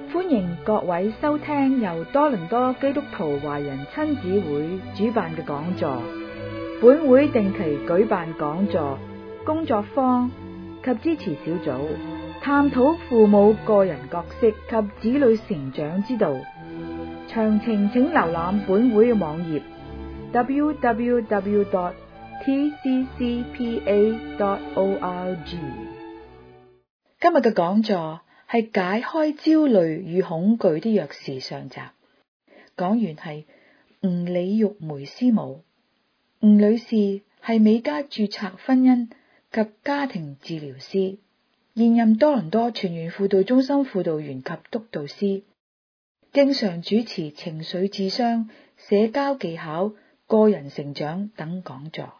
歡迎各位收聽由多倫多基督徒華人親子會主辦嘅講座。本會定期舉辦講座、工作坊及支持小組，探討父母個人角色及子女成長之道。詳情請瀏覽本會嘅網頁 www.tccpa.org。今日嘅講座係解開焦慮與恐懼的鑰匙上集，講員係吳李玉梅師母。吳女士係美加註冊婚姻及家庭治療師，現任多倫多全員輔導中心輔導員及督導師，經常主持情緒智商、社交技巧、個人成長等講座。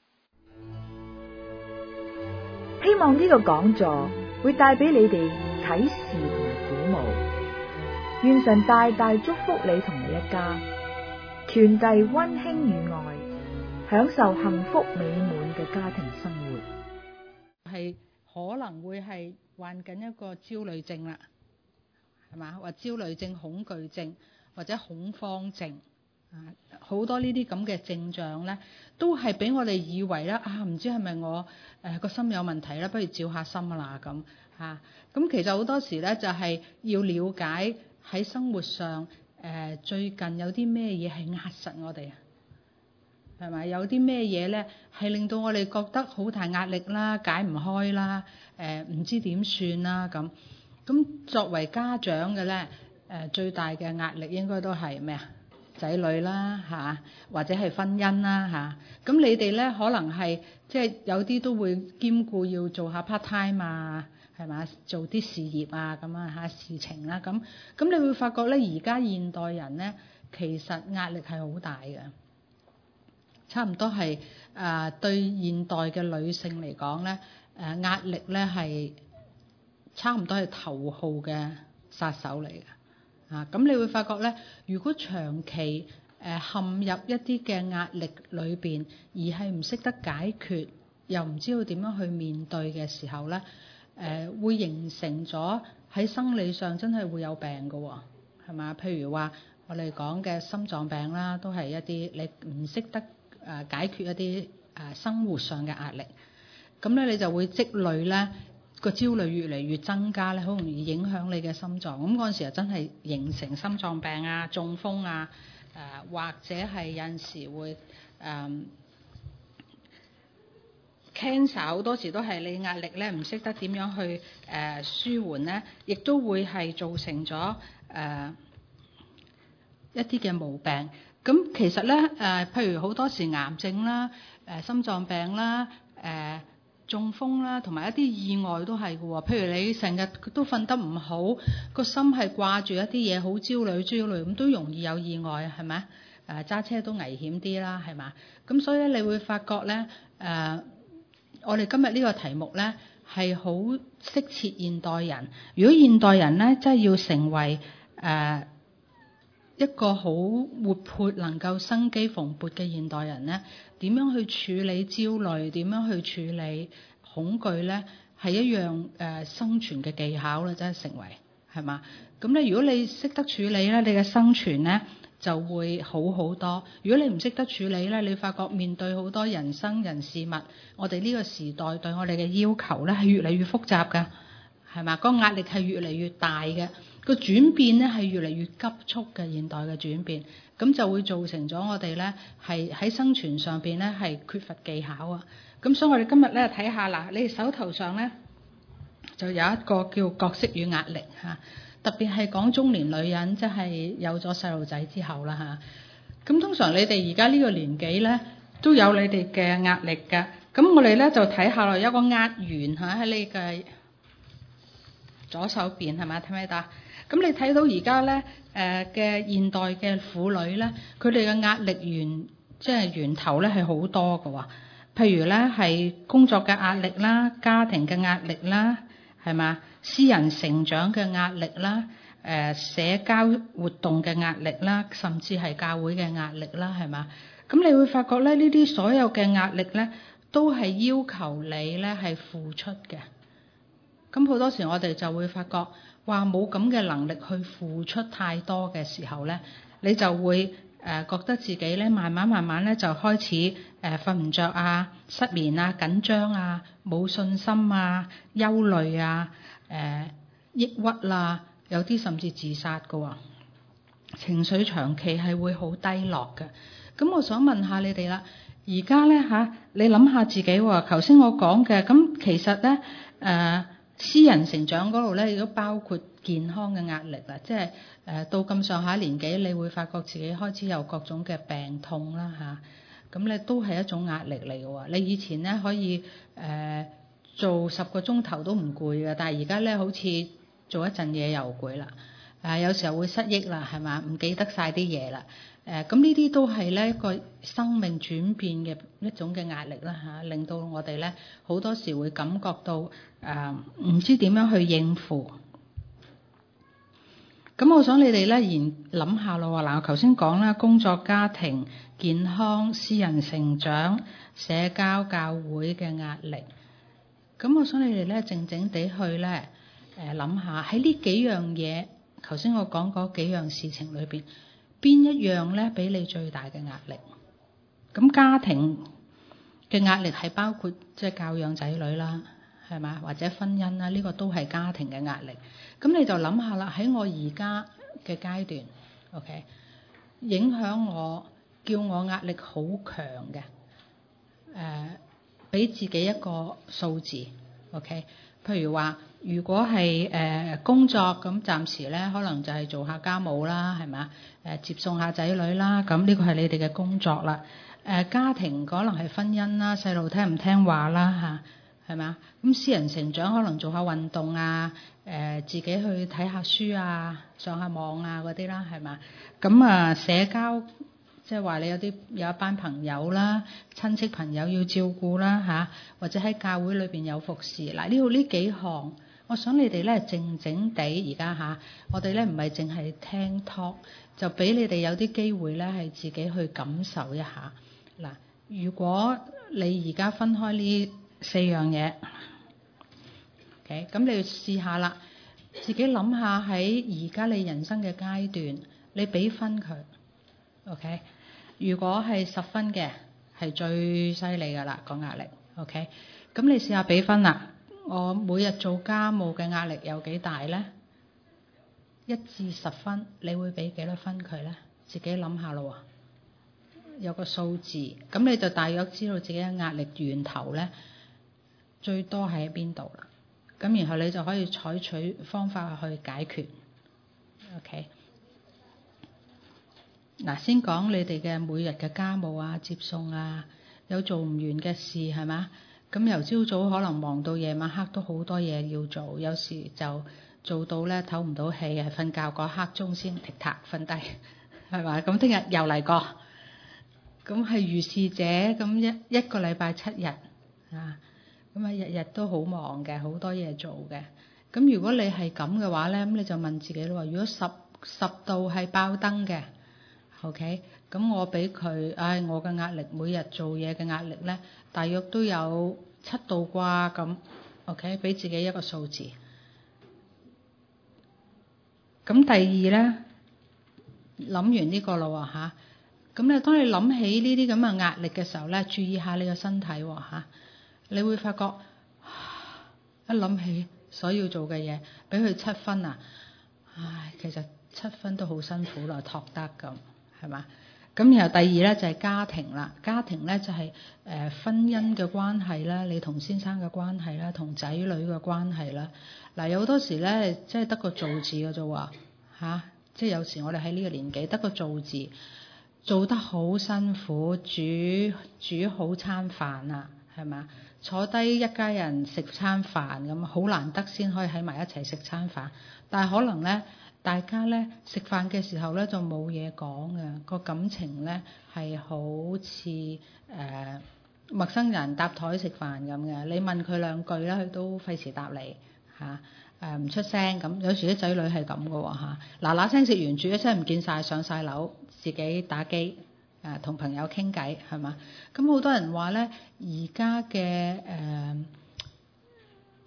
希望呢個講座會帶俾你哋啟示同鼓舞，願神大大祝福你同你一家，傳遞溫馨與愛，享受幸福美滿嘅家庭生活。 係可能會係患緊一個焦慮症啦，係嘛？或焦慮症、恐懼症或者恐慌症啊，好多呢啲咁嘅症狀咧，都係俾我哋以為咧唔知係咪我個心有問題咧，不如照下心啦咁嚇。咁其實好多時咧就係要了解喺生活上最近有啲咩嘢係壓實我哋，係咪？有啲咩嘢咧係令到我哋覺得好大壓力啦、解唔開啦、唔知點算啦咁。咁作為家長嘅咧，最大嘅壓力應該都係咩啊？仔女啦嚇，或者係婚姻啦嚇。咁你哋咧可能係即係有啲都會兼顧要做下 part time 啊，係嘛？做啲事業啊咁啊嚇事情啦咁。咁你會發覺咧，而家現代人咧其實壓力係好大嘅，差唔多係對現代嘅女性嚟講咧，壓力咧係差唔多係頭號嘅殺手嚟嘅。咁你會發覺咧，如果長期陷入一啲嘅壓力裏邊，而係唔識得解決，又唔知道點樣去面對嘅時候咧，會形成咗喺生理上真係會有病㗎喎，係嘛？譬如話我哋講嘅心臟病啦，都係一啲你唔識得解決一啲生活上嘅壓力，咁咧你就會積累咧。個焦慮越嚟越增加咧，好容易影響你嘅心臟。咁嗰陣時啊，真係形成心臟病啊、中風啊，或者係有陣時會cancer 好多時都係你壓力咧唔識得點樣去舒緩咧，亦都會係造成咗一啲嘅毛病。咁其實咧譬如好多時癌症啦、心臟病啦、中風啦，同埋一啲意外都係嘅喎。譬如你成日都瞓得唔好，個心係掛住一啲嘢，好焦慮咁，都容易有意外，係咪？揸車都危險啲啦，係嘛？咁所以咧，你會發覺咧，我哋今日呢個題目咧係好適切現代人。如果現代人咧真係要成為一個好活潑、能夠生機蓬勃嘅現代人咧，點樣去處理焦慮？點樣去處理恐懼咧？係一樣生存嘅技巧啦，真係成為係嘛？咁咧，如果你識得處理咧，你嘅生存咧就會好好多。如果你唔識得處理咧，你發覺面對好多人生人事物，我哋呢個時代對我哋嘅要求咧係越嚟越複雜㗎，係嘛？個壓力係越嚟越大嘅。個轉變咧係越嚟越急速嘅，現代嘅轉變，咁就會造成咗我哋咧係喺生存上邊咧係缺乏技巧啊！咁所以我哋今日咧睇下嗱，你哋手頭上咧就有一個叫角色與壓力嚇，特別係講中年女人，即係有咗細路仔之後啦嚇。咁通常你哋而家呢個年紀咧都有你哋嘅壓力㗎。咁我哋咧就睇下啦，有一個壓源嚇喺你嘅左手邊係咪？睇唔睇到？咁你睇到而家咧嘅現代嘅婦女咧，佢哋嘅壓力源頭咧係好多㗎喎。譬如咧係工作嘅壓力啦、家庭嘅壓力啦，係嘛？私人成長嘅壓力啦、社交活動嘅壓力啦，甚至係教會嘅壓力啦，係嘛？咁你會發覺咧，呢啲所有嘅壓力咧，都係要求你咧係付出嘅。 咁好多時我哋就會發覺，話冇咁嘅能力去付出太多嘅時候咧，你就會覺得自己咧慢慢咧就開始瞓唔着啊、失眠啊、緊張啊、冇信心啊、憂慮啊、抑鬱啦，有啲甚至自殺㗎喎，情緒長期係會好低落嘅。咁我想問下你哋啦，而家咧你諗下自己喎，頭先我講嘅，咁其實咧私人成長嗰度咧，亦都包括健康嘅壓力啦，即係到咁上下年紀，你會發覺自己開始有各種嘅病痛啦咁咧都係一種壓力嚟嘅喎。你以前咧可以做10個鐘頭都唔攰嘅，但係而家咧好似做一陣嘢又攰啦，有時候會失憶啦，係嘛？唔記得晒啲嘢啦。咁呢啲都係咧一個生命轉變嘅一種嘅壓力啦令到我哋咧好多時會感覺到唔知點樣去應付。咁我想你哋咧諗下咯喎，嗱我頭先講啦，工作、家庭、健康、私人成長、社交、教會嘅壓力。咁我想你哋咧靜靜地去咧諗下喺呢幾樣嘢，頭先我講嗰幾樣事情裏邊，邊一樣咧俾你最大嘅壓力？咁家庭嘅壓力係包括即係教養仔女啦，係嘛？或者婚姻啦，呢個都係家庭嘅壓力。咁你就諗下啦，喺我而家嘅階段 ，OK， 影響我叫我壓力好強嘅，俾自己一個數字 ，OK。譬如話，如果係工作咁，暫時咧可能就係做下家務啦，係嘛？接送下仔女啦，咁呢個係你哋嘅工作啦。家庭可能係婚姻啦，細路聽唔聽話啦係咪啊？咁私人成長可能做下運動啊，自己去睇下書啊，上下網啊嗰啲啦，係嘛？咁社交即係話你有一班朋友啦、親戚朋友要照顧啦或者喺教會裏邊有服侍。嗱，呢幾項，我想你哋咧靜靜地而家我哋咧唔係淨係聽 talk， 就俾你哋有啲機會咧係自己去感受一下。嗱，如果你而家分開呢4樣嘢 ，OK， 咁你要試下啦，自己諗下喺而家你人生嘅階段，你俾分佢 ，OK。如果係10分嘅，係最犀利㗎啦，個壓力 ，OK。咁你試下俾分啦，我每日做家務嘅壓力有幾大咧？1至10分，你會俾幾多分佢咧？自己諗下咯喎。有個數字，咁你就大約知道自己嘅壓力源頭咧，最多喺邊度啦。咁然後你就可以採取方法去解決。OK。嗱，先講你哋嘅每日嘅家務啊、接送啊，有做唔完嘅事係嘛？咁由朝早可能忙到夜晚黑都好多嘢要做，有時就做到咧唞唔到氣，係瞓覺嗰刻鐘先踢撻瞓低，係嘛？咁聽日又嚟過。咁係如是者，咁一個禮拜7日咁日日都好忙嘅，好多嘢做嘅。咁如果你係咁嘅話咧，咁你就問自己咯，如果十度係爆燈嘅 ，OK， 咁我俾佢，我嘅壓力每日做嘢嘅壓力咧，大約都有7度啩咁 ，OK， 俾自己一個數字。咁第二咧，諗完呢個咯喎咁咧，當你諗起呢啲咁嘅壓力嘅時候咧，注意下你個身體喎你會發覺一諗起所要做嘅嘢，俾佢7分啊！其實7分都好辛苦啦，托得咁係嘛？咁然後第二咧就係家庭啦，家庭咧就係婚姻嘅關係啦，你同先生嘅關係啦，同仔女嘅關係啦。嗱，有好多時咧，即係得個做字嘅啫喎即係有時我哋喺呢個年紀得個做字。做得好辛苦，煮好餐飯啊，係嘛？坐低一家人食餐飯咁，好難得先可以喺埋一齊食餐飯。但係可能咧，大家咧食飯嘅時候咧就冇嘢講嘅，個感情咧係好似陌生人搭台食飯咁嘅。你問佢兩句咧，佢都費事答你唔出聲咁。有時啲仔女係咁嘅喎嗱聲食完煮一聲唔見晒，上晒樓。自己打機同朋友傾偈係嘛？咁好多人話咧，而家嘅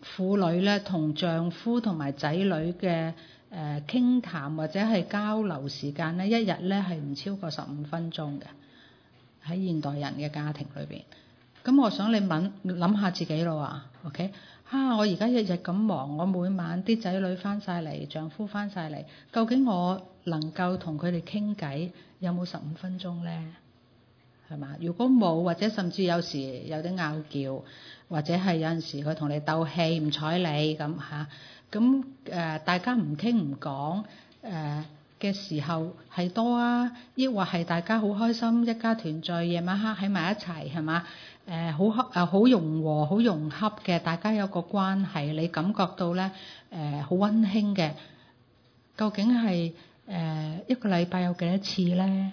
婦女咧同丈夫同埋仔女嘅傾談或者係交流時間咧，一日咧係唔超過15分鐘嘅，喺現代人嘅家庭裏邊。咁我想你諗下自己咯啊 ，OK？我而家日日咁忙，我每晚啲仔女翻晒嚟，丈夫翻晒嚟，究竟我能夠同佢哋傾偈有冇15分鐘咧？係嘛？如果冇，或者甚至有時有啲拗撬，或者係有陣時佢同你鬥氣唔睬你咁嚇，咁大家唔傾唔講嘅時候係多啊，抑或係大家好開心一家團聚，夜晚黑喺埋一齊係嘛？好融和好融洽嘅，大家有個關係，你感覺到咧好溫馨嘅。究竟係一個禮拜有幾多次咧？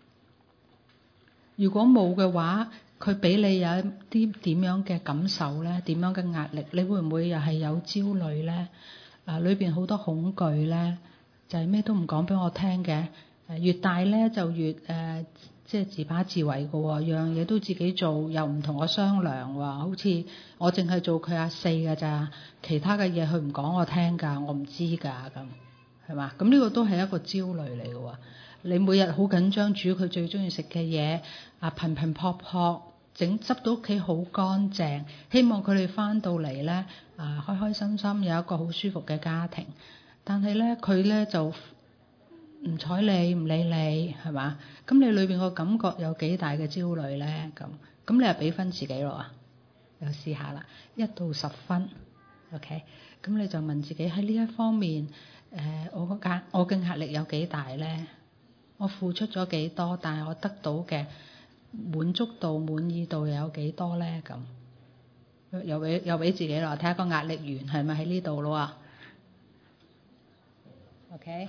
如果冇嘅話，佢俾你有一啲點樣嘅感受咧？點樣嘅壓力？你會唔會又係有焦慮咧？裏邊好多恐懼咧，就係咩都唔講俾我聽嘅。越大咧就越即係自把自為嘅喎，樣嘢都自己做，又唔同我商量喎。好似我淨係做佢阿四㗎咋，其他嘅嘢佢唔講我聽㗎，我唔知㗎咁，係嘛？咁呢個都係一個焦慮嚟嘅喎。你每日好緊張煮佢最中意食嘅嘢，頻頻撲撲執到屋企好乾淨，希望佢哋翻到嚟咧開開心心有一個好舒服嘅家庭。但係咧佢咧就唔睬你，唔理你，係嘛？咁你裏邊個感覺有幾大嘅焦慮咧？咁你又俾分自己咯啊？又試下啦，1到10分 ，OK？咁你就問自己喺呢一方面，我嘅壓力有幾大咧？我付出咗幾多，但係我得到嘅滿足度、滿意度又有幾多咧？咁又俾自己咯，睇下個壓力源係咪喺呢度咯啊 ？OK？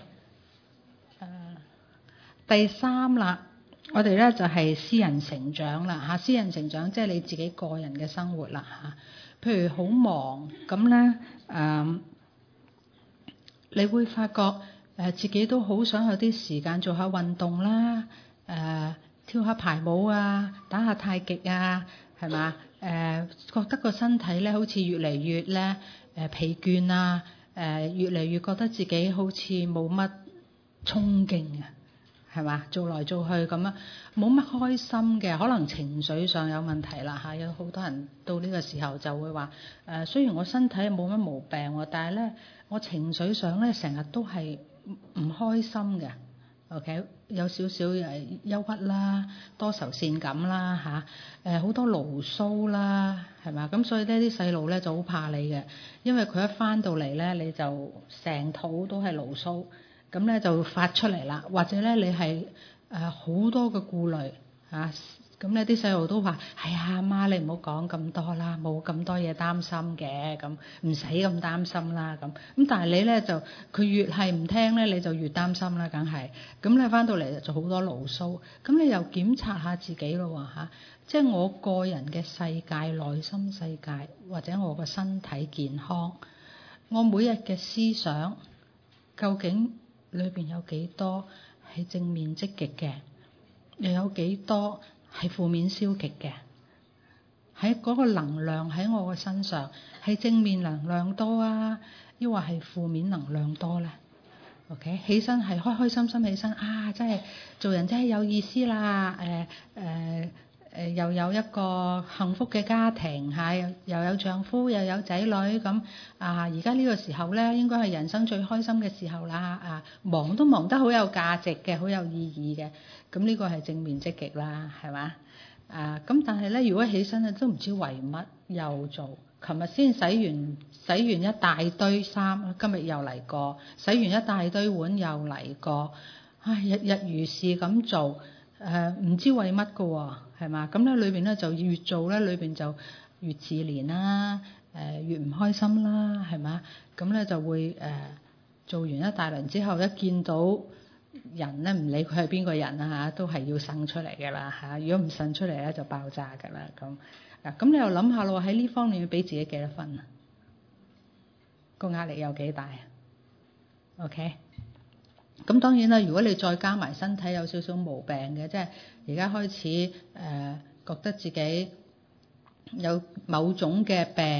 第3啦，我哋咧就係私人成長啦嚇。私人成長即係你自己個人嘅生活啦嚇。譬如好忙咁咧，你會發覺自己都好想有啲時間做下運動啦，跳下排舞啊，打下太極啊，係嘛？覺得個身體咧好似越嚟越咧疲倦啊，越嚟越覺得自己好似冇乜衝勁啊，係嘛？做來做去咁樣，冇乜開心嘅，可能情緒上有問題啦嚇。有好多人到呢個時候就會話雖然我身體冇乜毛病喎，但係咧我情緒上咧成日都係唔開心嘅。OK， 有少少憂鬱啦，多愁善感啦嚇，好多牢騷啦，係嘛？咁所以呢啲細路咧就好怕你嘅，因為佢一返到嚟咧你就成肚都係牢騷，咁咧就發出嚟啦。或者咧你係好多嘅顧慮嚇，咁咧啲細路都話：係啊，媽你唔好講咁多啦，冇咁多嘢擔心嘅，咁唔使咁擔心啦咁。但係你咧就佢越係唔聽咧，你就越擔心啦，梗係。咁你翻到嚟就好多牢騷，咁你又檢查下自己咯喎嚇，即係我個人嘅世界、內心世界，或者我個身體健康，我每日嘅思想究竟裏邊有幾多係正面積極嘅，又有幾多係負面消極嘅？喺嗰個能量喺我嘅身上係正面能量多啊，抑或係負面能量多咧 ？OK， 起身係開開心心起身啊！真係做人真係有意思啦！又有一個幸福嘅家庭嚇，又有丈夫又有仔女咁啊！而家呢個時候咧，應該係人生最開心嘅時候啦啊！忙都忙得好有價值嘅，好有意義嘅。咁呢個係正面積極啦，係嘛？咁但係咧，如果起身咧都唔知為乜又做，琴日先洗完一大堆衫，今日又嚟過，洗完一大堆碗又嚟過，日日如是咁做，唔知為乜㗎喎，係嘛？咁咧裏邊咧就越做咧，裏邊就越自憐啦，越唔開心啦，係嘛？咁咧就會做完一大輪之後，一見到人咧，唔理佢係邊個人啊嚇，都係要生出嚟㗎啦嚇。如果唔生出嚟咧，就爆炸㗎啦咁。咁你又諗下咯，喺呢方面要俾自己幾多分啊？個壓力有幾大啊 ？OK。咁當然啦，如果你再加埋身體有少少毛病嘅，即係而家開始覺得自己有某種嘅病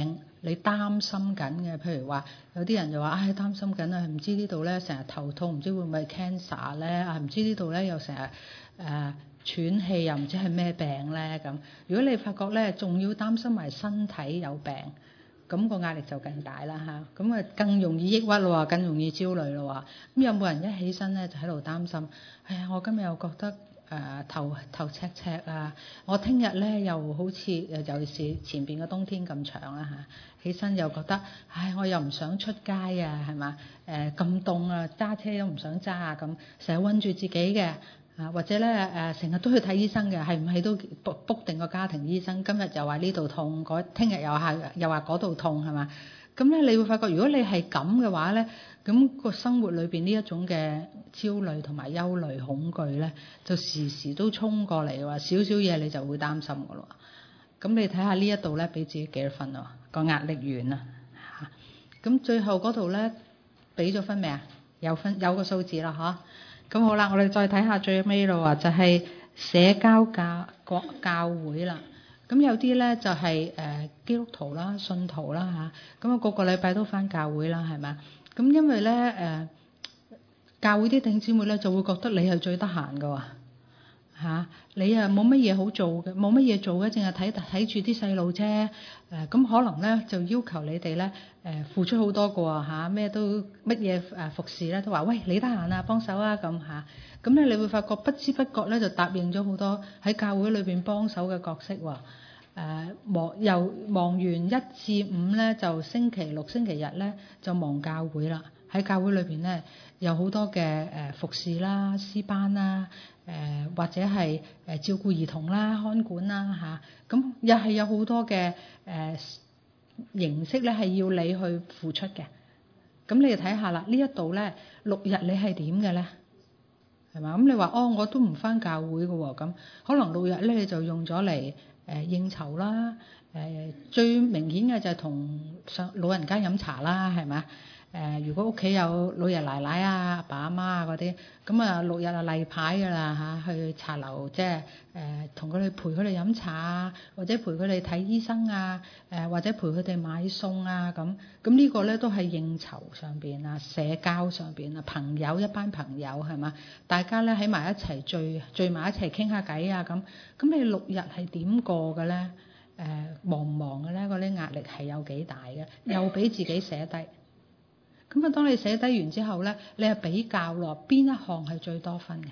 你擔心緊嘅，譬如話有啲人就話擔心緊啊，唔知呢度咧成日頭痛，唔知會唔會係 cancer 咧啊，唔知呢度咧又成日喘氣，又唔知係咩病咧咁。如果你發覺咧仲要擔心埋身體有病，咁個壓力就更大啦嚇，咁啊更容易抑鬱咯，更容易焦慮咯。咁有冇人一起身咧就喺度擔心？我今日又覺得頭赤赤啊！我聽日咧又好似尤其是前邊嘅冬天咁長啦嚇，起身又覺得我又唔想出街啊，係嘛？咁凍啊，揸車都唔想揸啊，咁成日韞住自己嘅或者咧成日都去睇醫生嘅，係唔係都 book 定個家庭醫生？今日又話呢度痛，聽日又話嗰度痛係嘛？咁咧你會發覺，如果你係咁嘅話咧，咁個生活裏邊呢一種嘅焦慮同埋憂慮、恐懼咧，就時時都衝過嚟嘅話，少少嘢你就會擔心嘅咯。咁你睇下呢一度咧，俾自己幾多分啊？個壓力源啊嚇。咁最後嗰度咧，俾咗分未啊？有分，有個數字啦嚇。咁好啦，我哋再睇下最尾咯喎，就係社交教會啦。咁有啲咧就係基督徒啦、信徒啦嚇，咁個個禮拜都返教會啦，係咪？咁因為咧教會啲弟兄姊妹咧就會覺得你係最得閒㗎喎嚇，你冇乜嘢好做嘅，冇乜嘢做嘅，淨係睇住啲細路啫。咁可能咧就要求你哋咧付出好多㗎喎嚇，咩都乜嘢服侍咧都話喂，你得閒啊，幫手啊咁嚇。咁咧你會發覺不知不覺咧就答應咗好多喺教會裏邊幫手嘅角色喎。忙完1至5咧，就星期六、星期日咧就忙教會啦。喺教會裏邊咧有好多嘅服侍啦、詩班啦，或者係照顧兒童啦、看管啦嚇。咁又係有好多嘅形式咧，係要你去付出嘅。咁你哋睇下啦，呢一度咧6日你係點嘅咧？係嘛？咁你話我都唔返教會嘅喎，咁可能6日咧你就用咗嚟應酬啦，最明顯嘅就係同老人家飲茶啦，係咪？如果屋企有老爺奶奶啊、阿爸阿媽啊嗰啲，咁6日啊例牌㗎啦嚇，去茶樓即係同佢哋陪佢哋飲茶啊，或者陪佢哋睇醫生啊，或者陪佢哋買餸啊咁呢個咧都係應酬上邊啊、社交上邊啊、朋友一班朋友係嘛？大家咧喺埋一齊聚埋一齊傾下偈啊咁你6日係點過嘅咧？忙唔忙嘅咧？嗰啲壓力係有幾大嘅？又俾自己寫低。咁當你寫低完之後咧，你係比較咯，邊一項係最多分嘅？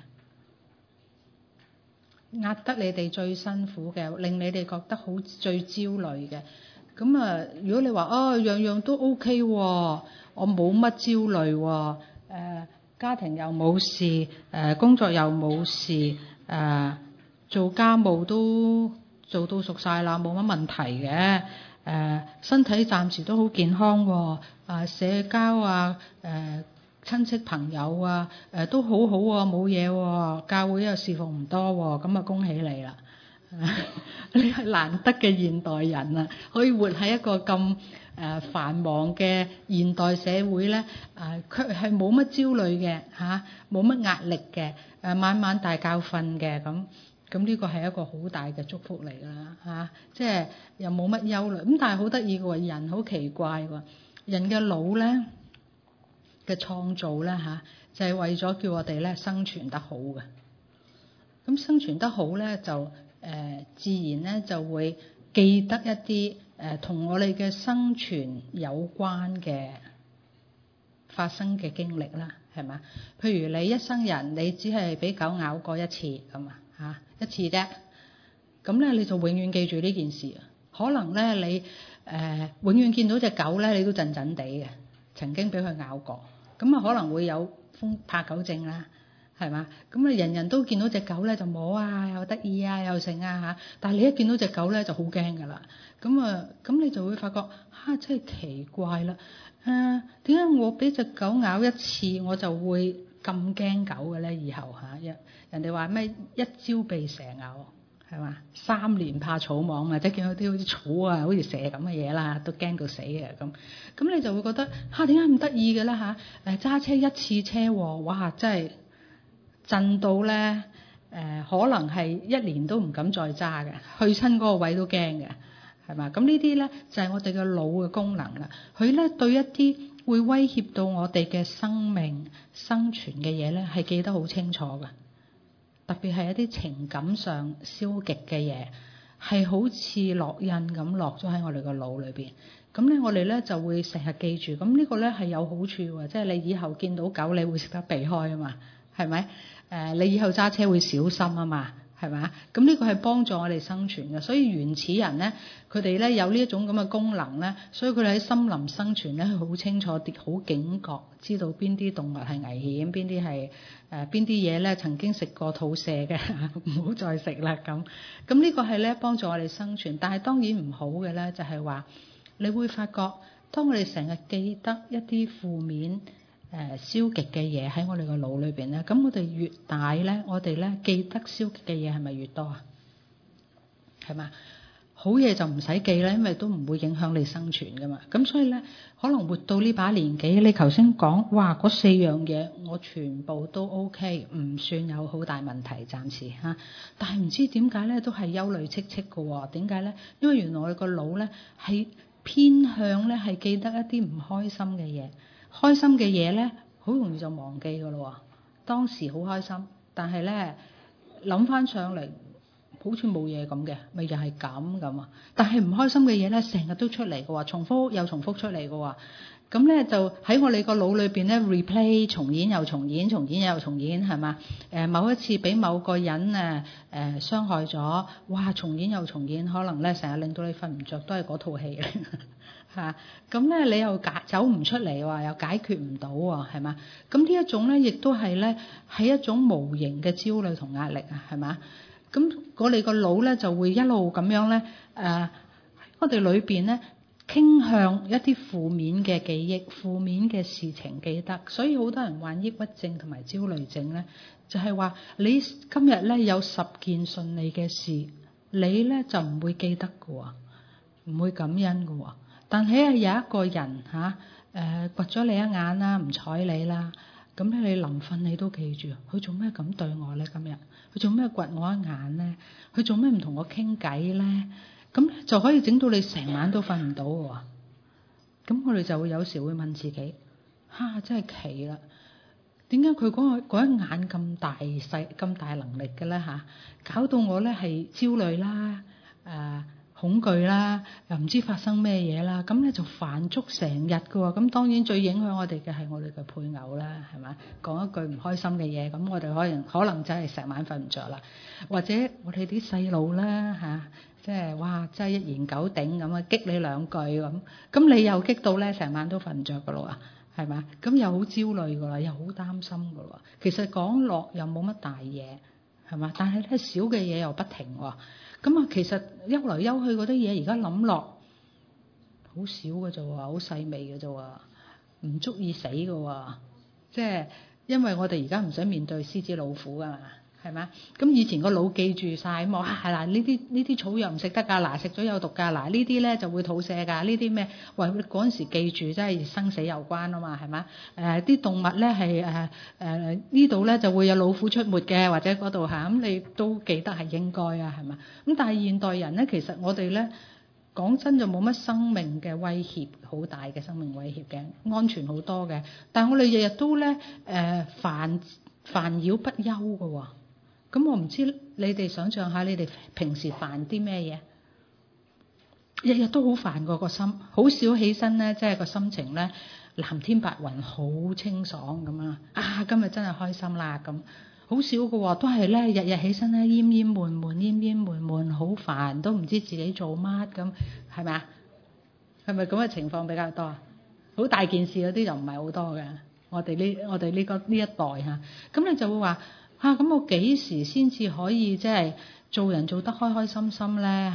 壓得你哋最辛苦嘅，令你哋覺得好最焦慮嘅。咁如果你話樣樣都 OK 喎，我冇乜焦慮喎，家庭又冇事，工作又冇事，做家務都做到熟晒啦，冇乜問題嘅。身體暫時都好健康喎，社交親戚朋友都好好喎，冇嘢喎，教會又侍奉唔多喎，咁恭喜你啦！你係難得嘅現代人啊，可以活喺一個咁繁忙嘅現代社會咧，佢係冇乜焦慮嘅嚇，冇乜壓力嘅，晚晚大覺瞓嘅咁呢個係一個好大嘅祝福嚟㗎嚇，即係又冇乜憂慮。咁但係好得意嘅喎，人好奇怪喎，人嘅腦咧嘅創造咧就係為咗叫我哋咧生存得好嘅。咁生存得好咧就自然咧就會記得一啲同我哋嘅生存有關嘅發生嘅經歷啦，係嘛？譬如你一生人你只係俾狗咬過一次咁一次啫，咁咧你就永遠記住呢件事。可能咧你永遠見到隻狗咧，你都震震地嘅，曾經俾佢咬過，咁可能會有怕狗症啦，係嘛？咁人人都見到隻狗咧就摸又得意又成嚇，但係你一見到隻狗咧就好驚㗎啦。咁你就會發覺真係奇怪啦，點解我俾隻狗咬一次我就會咁驚狗嘅咧？以後人哋話咩一朝被蛇咬係嘛，3年怕草莽啊，即係見到啲好似草好似蛇咁嘅嘢啦，都驚到死嘅咁你就會覺得點解咁得意嘅啦揸車一次車禍，哇真係震到咧可能係1年都唔敢再揸嘅，去親嗰個位都驚嘅係嘛？咁呢啲咧就係我哋嘅腦嘅功能啦。佢咧對一啲會威脅到我哋嘅生命生存嘅嘢咧，係記得好清楚嘅。特別係一啲情感上消極嘅嘢，係好似烙印咁落咗喺我哋個腦裏邊。咁咧，我哋咧就會成日記住。咁呢個咧係有好處喎，即係你以後見到狗，你會識得避開啊嘛，係咪？你以後揸車會小心啊嘛，係咪？咁呢個係幫助我哋生存嘅。所以原始人咧，佢哋咧有呢一種咁嘅功能咧，所以佢哋喺森林生存咧，好清楚啲，好警覺，知道邊啲動物係危險，邊啲係邊啲嘢咧曾經食過肚瀉嘅，唔好再食啦咁。咁呢個係咧幫助我哋生存，但係當然唔好嘅咧就係話，你會發覺當我哋成日記得一啲負面消極嘅嘢喺我哋個腦裏邊咧，咁我哋越大咧，我哋咧記得消極嘅嘢係咪越多啊？係嘛？好嘢就唔使記啦，因為都唔會影響你生存噶嘛。咁所以咧，可能活到呢把年紀，你頭先講哇嗰4樣嘢，我全部都 OK， 唔算有好大問題，暫時嚇。但係唔知點解咧，都係憂慮戚戚嘅喎。點解咧？因為原來我哋個腦咧係偏向咧係記得一啲唔開心嘅嘢。開心嘅嘢咧，好容易就忘記㗎咯喎。當時好開心，但係咧諗翻上嚟，好似冇嘢咁嘅，咪又係咁啊！但係唔開心嘅嘢咧，成日都出嚟嘅喎，重複又重複出嚟嘅喎。咁咧就喺我哋個腦裏邊咧 replay 重演又重演，重演又重演係嘛？某一次俾某個人傷害咗，哇！重演又重演，可能咧成日令到你瞓唔着，都係嗰套戲嚟嚇。咁咧你又走唔出嚟喎，又解決唔到喎，係嘛？咁呢一種咧，亦都係咧係一種無形嘅焦慮同壓力啊，係嘛？咁我哋個腦咧就會一路咁樣咧我哋裏邊咧傾向一啲負面嘅記憶、負面嘅事情記得，所以好多人患抑鬱症同埋焦慮症咧，就係話你今日咧有10件順利嘅事，你咧就唔會記得㗎喎，唔會感恩㗎喎。但係有一個人掘咗你一眼啦，唔睬你啦，咁咧你臨瞓你都記住，佢做咩咁對我咧？今日佢做咩掘我一眼咧？佢做咩唔同我傾偈咧？咁就可以整到你成晚都瞓唔到喎。咁我哋就會有時會問自己：真係奇啦！點解佢嗰一眼咁大細、咁大能力嘅咧搞到我咧係焦慮啦、恐懼啦，又唔知發生咩嘢啦。咁咧就煩足成日㗎喎。咁當然最影響我哋嘅係我哋嘅配偶啦，係嘛？講一句唔開心嘅嘢，咁我哋可能真係成晚瞓唔着啦。或者我哋啲細路啦即係哇，真係一言九鼎咁啊，激你兩句咁你又激到咧成晚都瞓唔着㗎咯喎，係嘛？咁又好焦慮㗎啦，又好擔心㗎咯喎。其實講落又冇乜大嘢，係嘛？但係咧小嘅嘢又不停喎。咁其實憂來憂去嗰啲嘢，而家諗落好少㗎啫喎，好細微㗎啫喎，唔足以死㗎喎。即係因為我哋而家唔使面對獅子老虎㗎嘛。係嘛？咁以前個腦記住晒，咁嗱呢啲草藥唔食得㗎，嗱食咗有毒㗎，嗱呢啲咧就會肚瀉㗎，呢啲咩？喂，嗰陣時記住真係生死有關啊嘛，係嘛？啲動物咧係呢度咧就會有老虎出沒嘅，或者嗰度咁你都記得係應該啊，係嘛？咁但係現代人咧，其實我哋咧講真就冇乜生命嘅威脅，好大嘅生命威脅嘅，安全好多嘅，但係我哋日日都咧煩擾不休㗎喎。咁我唔知你哋想象下，你哋平時煩啲咩嘢？日日都好煩個心，好少起身咧，即係個心情咧藍天白雲，好清爽咁啊！今日真係開心啦咁，好少㗎喎，都係咧日日起身咧厭厭悶，好煩，都唔知自己做乜咁，係咪啊？係咪咁嘅情況比較多啊？好大件事嗰啲就唔係好多嘅，我哋呢一代咁你就會話。咁我幾時先至可以即係做人做得開開心心咧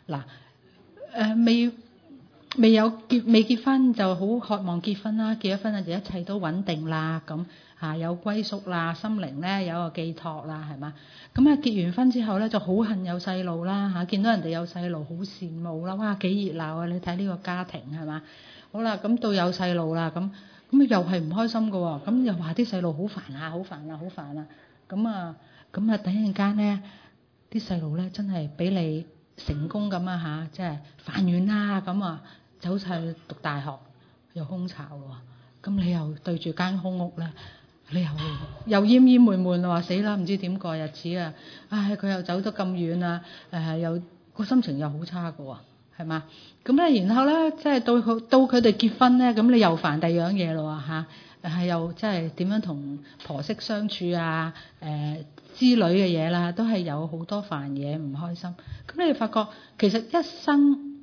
未結婚就好渴望結婚啦，結咗婚就一切都穩定啦，咁有歸宿啦，心靈咧有個寄託啦，係嘛？咁結完婚之後咧就好恨有細路啦見到人哋有細路好羨慕啦，哇幾熱鬧啊！你睇呢個家庭係嘛？好啦，咁到有細路啦，咁又係唔開心㗎喎，咁又話啲細路好煩啊！咁等陣間咧，啲細路咧真係俾你成功咁啊嚇，即係飯完啦咁啊，走晒去讀大學又空巢喎，咁你又對住間空屋咧，你又厭厭悶悶話死啦，唔知點過日子啊！唉，佢又走得咁遠啊，又個心情又好差㗎喎，係嘛？咁咧，然後咧，即係到佢哋結婚咧，咁你又煩第二樣嘢咯嚇，又即係點樣同婆媳相處啊，之類嘅嘢啦，都係有好多煩嘢唔開心。咁你發覺其實一生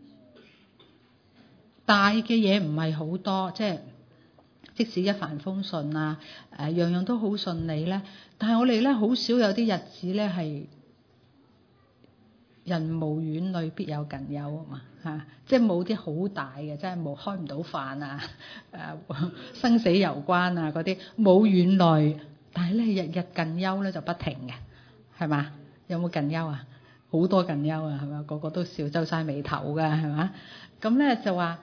大嘅嘢唔係好多，即使一帆風順啊，樣樣都好順利咧，但係我哋咧好少有啲日子咧係人無遠慮必有近憂啊嘛嚇，即係冇啲好大嘅，即係冇開唔到飯啊，生死攸關啊嗰啲冇遠慮，但係咧日日近憂咧就不停嘅，係嘛？有冇近憂啊？好多近憂啊，係嘛？個個都笑皺晒眉頭㗎，係嘛？咁咧就話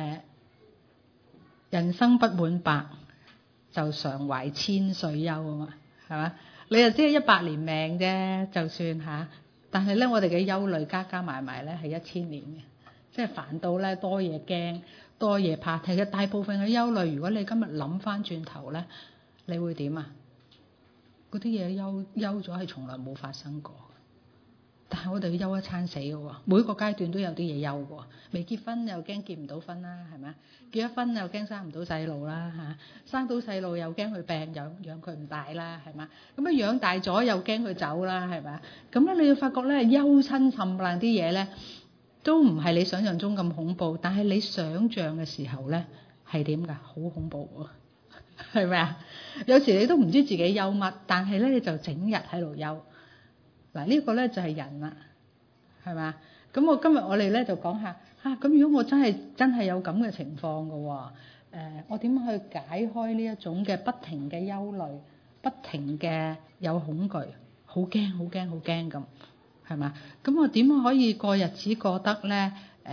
人生不滿百，就常懷千歲憂啊嘛，係嘛？你又知係100年命啫，就算嚇。但係咧，我哋嘅憂慮加加埋埋咧係1000年嘅，即係煩到咧多嘢驚，多嘢怕。其實大部分嘅憂慮，如果你今日諗翻轉頭咧，你會點啊？嗰啲嘢憂咗係從來冇發生過，但係我哋要憂一餐死嘅喎。每個階段都有啲嘢憂嘅喎。未結婚又驚結唔到婚啦，係咪？結咗婚又驚生唔到細路啦嚇，生到細路又驚佢病，養佢唔大啦，係嘛？咁樣養大咗又驚佢走啦，係咪？咁咧你要發覺咧，憂親冚唪唥啲嘢咧，都唔係你想象中咁恐怖，但係你想像嘅時候咧係點㗎？好恐怖喎，係咪啊？有時你都唔知自己憂乜，但係咧你就整日喺度憂。嗱，呢個咧就係人啦，係嘛？咁今日我哋咧就講下咁如果我真係有咁嘅情況嘅喎，我點樣去解開呢一種嘅不停嘅憂慮，不停嘅有恐懼，好驚好驚好驚咁，係嘛？咁我點樣可以過日子過得咧？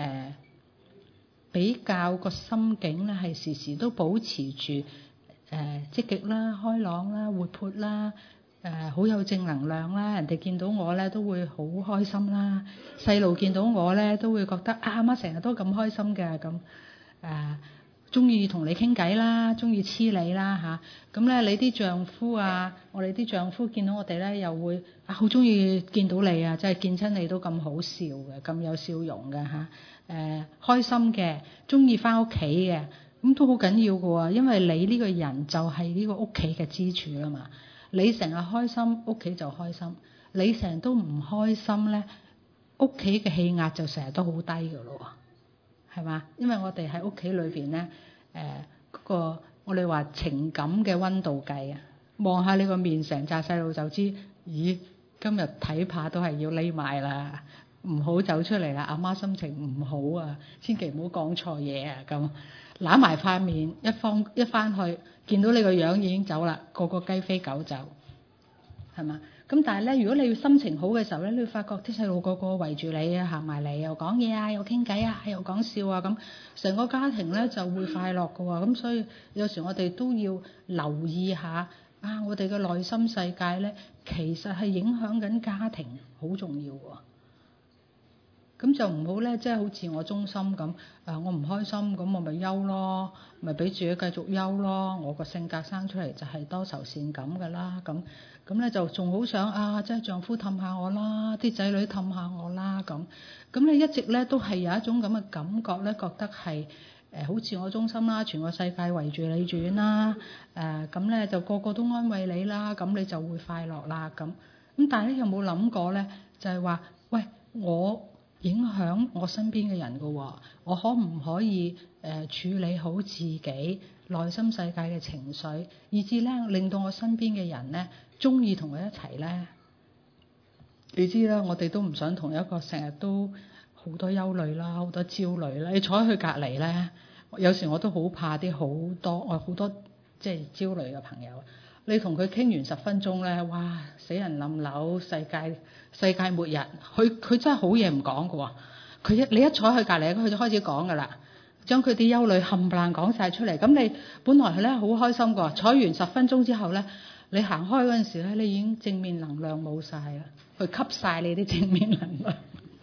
比較個心境咧係時時都保持住積極啦、開朗啦、活潑啦。好有正能量啦，人哋見到我咧都會好開心啦，細路見到我咧都會覺得阿媽成日都咁開心嘅咁，中意同你傾偈啦，中意黐你啦嚇，咁咧你啲丈夫啊，我哋啲丈夫見到我哋咧又會好中意見到你啊，即係見親你都咁好笑嘅，咁有笑容嘅嚇，開心嘅，中意翻屋企嘅，咁都好緊要嘅喎，因為你呢個人就係呢個屋企嘅支柱啦嘛。你成日開心，屋企就開心；你成日都唔開心咧，屋企嘅氣壓就成日都好低㗎咯，係嘛？因為我哋喺屋企裏邊咧，嗰個我哋話情感嘅溫度計啊，望下你個面成紮細路就知，咦，今日睇怕都係要匿埋啦，唔好走出嚟啦，阿媽心情唔好啊，千祈唔好講錯嘢啊咁。揦埋塊面，一翻去見到你個樣已經走啦，個雞飛狗走，係嘛？咁但係咧，如果你要心情好嘅時候咧，你會發覺啲細路個圍住你啊，行埋嚟又講嘢啊，又傾偈啊，又講笑啊，咁成個家庭咧就會快樂㗎喎。咁所以有時我哋都要留意下我哋嘅內心世界咧，其實係影響緊家庭，好重要喎。咁就唔好咧，即係好自我中心咁。我唔開心，咁我咪憂咯，咪俾自己繼續憂咯。我個性格生出嚟就係多愁善感㗎啦。咁咧就仲好想即係丈夫氹下我啦，啲仔女氹下我啦。咁你一直咧都係有一種咁嘅感覺咧，覺得係好自我中心啦，全個世界圍住你轉啦。咁咧就個個都安慰你啦，咁你就會快樂啦。咁但係咧有冇諗過咧？就係話，喂，我影響我身邊嘅人㗎喎，我可唔可以處理好自己內心世界嘅情緒，以至咧令到我身邊嘅人咧中意同佢一齊咧？你知啦，我哋都唔想同一個成日都好多憂慮啦、好多焦慮啦。你坐喺佢隔離咧，有時我都好怕啲好多即係焦慮嘅朋友。你同佢傾完10分鐘咧，哇！死人冧樓，世界末日，佢真係好嘢唔講㗎喎。你一坐喺佢隔離，佢就開始講㗎啦，將佢啲憂慮冚唪唥講晒出嚟。咁你本來係咧好開心㗎，坐完10分鐘之後咧，你行開嗰陣時咧，你已經正面能量冇晒啦，佢吸晒你啲正面能量。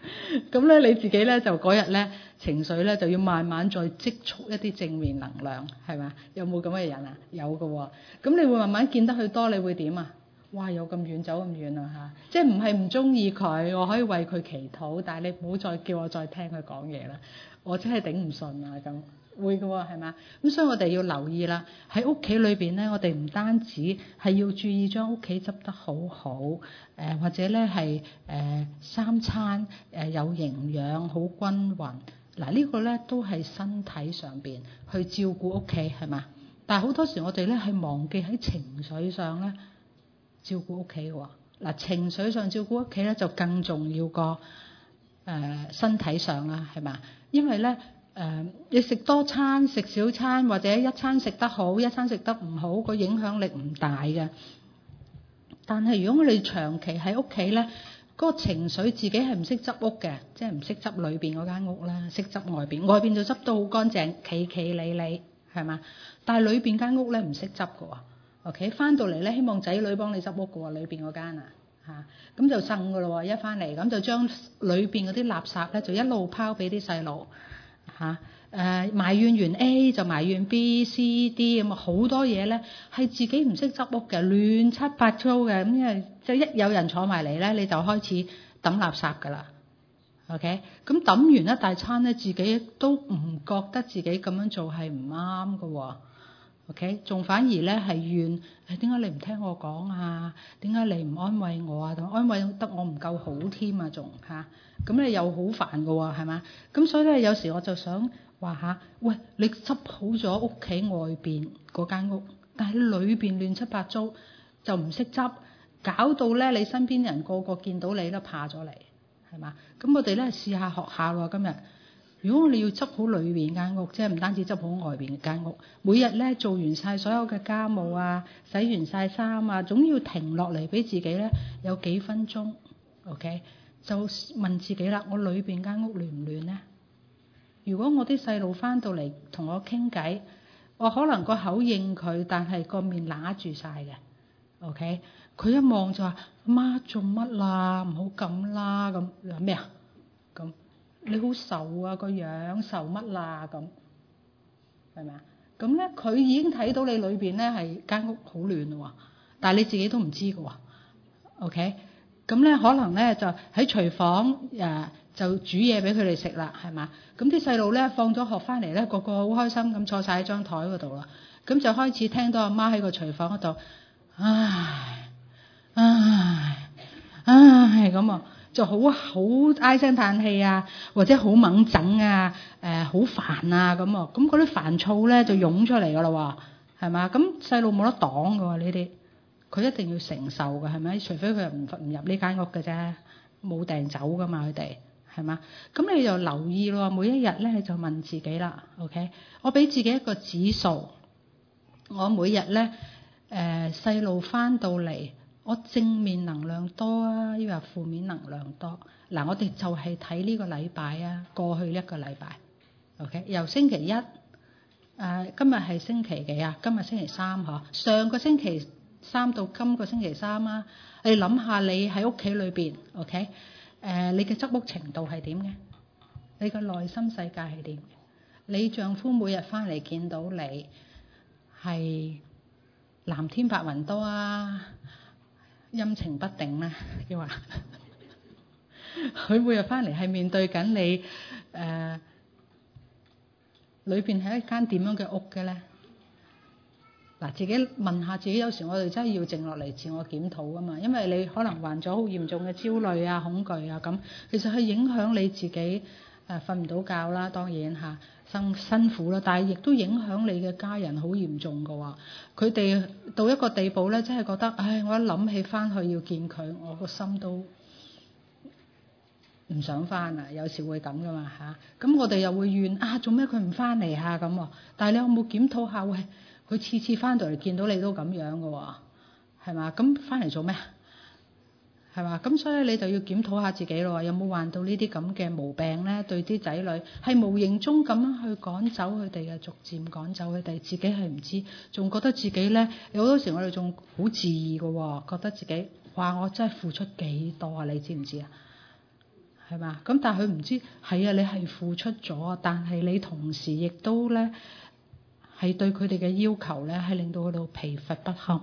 咁咧你自己咧就嗰日咧情緒咧就要慢慢再積蓄一啲正面能量，係嘛？有冇咁嘅人啊？有㗎喎。咁你會慢慢見得佢多，你會點啊？哇！有咁遠走咁遠啊嚇！即係唔係唔中意佢，我可以為佢祈禱，但係你唔好再叫我再聽佢講嘢啦，我真係頂唔順啊咁。會嘅喎，係嘛？咁所以我哋要留意啦。喺屋企裏邊咧，我哋唔單止係要注意將屋企執得好好，或者咧係三餐有營養、好均勻。嗱呢個咧都係身體上邊去照顧屋企，係嘛？但係好多時我哋咧係忘記喺情緒上咧照顧屋企嘅喎。嗱情緒上照顧屋企咧就更重要過身體上啦，係嘛？因為咧。你食多餐、食少餐，或者一餐食得好、一餐食得唔好，個影響力唔大嘅。但係如果我哋長期喺屋企咧，嗰個情緒自己係唔識執屋嘅，即係唔識執裏邊嗰間屋啦，識執外邊，外邊就執到好乾淨，企企理理，係嘛？但係裏邊間屋咧唔識執嘅喎。OK， 翻到嚟咧，希望仔女幫你執屋嘅喎，裏邊嗰間咁就呻嘅咯喎，一翻嚟咁就將裏邊嗰啲垃圾咧就一路拋俾啲細路。埋怨完 A 就埋怨 B、C、D 咁啊，好多嘢咧係自己唔識執屋嘅，亂七八糟嘅咁，因為就一有人坐埋嚟咧，你就開始抌垃圾㗎啦。OK， 咁抌完一大餐咧，自己都唔覺得自己咁樣做係唔啱㗎喎。OK， 仲反而咧係怨點解你唔聽我講啊？點解你唔安慰我啊？同安慰得我唔夠好添啊，仲咁你又好煩㗎喎，係嘛？咁所以咧有時我就想話喂，你執好咗屋企外邊嗰間屋，但係裏邊亂七八糟就唔識執，搞到咧你身邊人個個見到你都怕咗你，係嘛？咁我哋咧試下學下喎，今日。如果我哋要執好裏邊間屋，即係唔單止執好外邊間屋，每日咧做完晒所有嘅家務啊，洗完晒衫啊，總要停落嚟俾自己咧有幾分鐘 ，OK， 就問自己啦，我裏邊間屋亂唔亂咧？如果我啲細路翻到嚟同我傾偈，我可能個口應佢，但係個面揦住晒嘅 ，OK， 佢一望就話：媽做乜啦？唔好咁啦，咁咩啊？咁。你好愁啊，個樣愁乜啦咁，係咪啊？咁咧佢已經睇到你裏邊咧係間屋好亂喎，但係你自己都唔知㗎喎。OK，咁咧可能咧就喺廚房就煮嘢俾佢哋食啦，係嘛？咁啲細路咧放咗學翻嚟咧，個個好開心咁坐晒喺張台嗰度啦，咁就開始聽到阿媽喺個廚房嗰度，唉咁啊。就好唉聲嘆氣啊，或者好猛整啊，好煩啊咁啊，咁嗰啲煩躁咧就湧出嚟㗎啦喎，係嘛？咁細路冇得擋㗎喎呢啲，佢一定要承受㗎，係咪？除非佢唔入呢間屋嘅啫，冇掟走㗎嘛佢哋，係嘛？咁你就留意咯，每一日咧你就問自己啦 ，OK？ 我俾自己一個指數，我每日咧細路翻到嚟。我正面能量多啊，抑或負面能量多？嗱，我哋就係睇呢個禮拜啊，過去一個禮拜 ，OK， 由星期一，今日係星期幾啊？今日星期三嗬，上個星期三到今個星期三啊，你諗下你喺屋企裏邊 ，OK， 你嘅執屋程度係點嘅？你嘅內心世界係點嘅？你丈夫每日翻嚟見到你係藍天白雲多啊？陰晴不定啦，要話佢每日翻嚟係面對緊你裏邊係一間點樣嘅屋嘅咧？嗱，自己問下自己，有時我哋真係要靜落嚟自我檢討噶嘛，因為你可能患咗好嚴重嘅焦慮啊、恐懼啊咁，其實係影響你自己瞓唔到覺啦，當然辛苦啦，但係亦都影響你嘅家人好嚴重㗎喎。佢哋到一個地步咧，真係覺得，唉，我一諗起翻去要見佢，我個心都唔想翻啊！有時會咁噶嘛咁我哋又會怨做咩佢唔翻嚟咁喎？但係你有冇檢討下？喂，佢次次翻到嚟見到你都咁樣㗎喎，係嘛？咁翻嚟做咩？係嘛？咁所以你就要檢討下自己咯，有冇患到呢啲咁嘅毛病咧？對啲仔女係無形中咁樣去趕走佢哋嘅，逐漸趕走佢哋，自己係唔知，仲覺得自己咧有好多時我哋仲好自義㗎喎，覺得自己話我真係付出幾多啊？你知唔知啊？ 係嘛？咁但係佢唔知係啊，你係付出咗，但係你同時亦都咧係對佢哋嘅要求咧係令到佢哋疲乏不堪，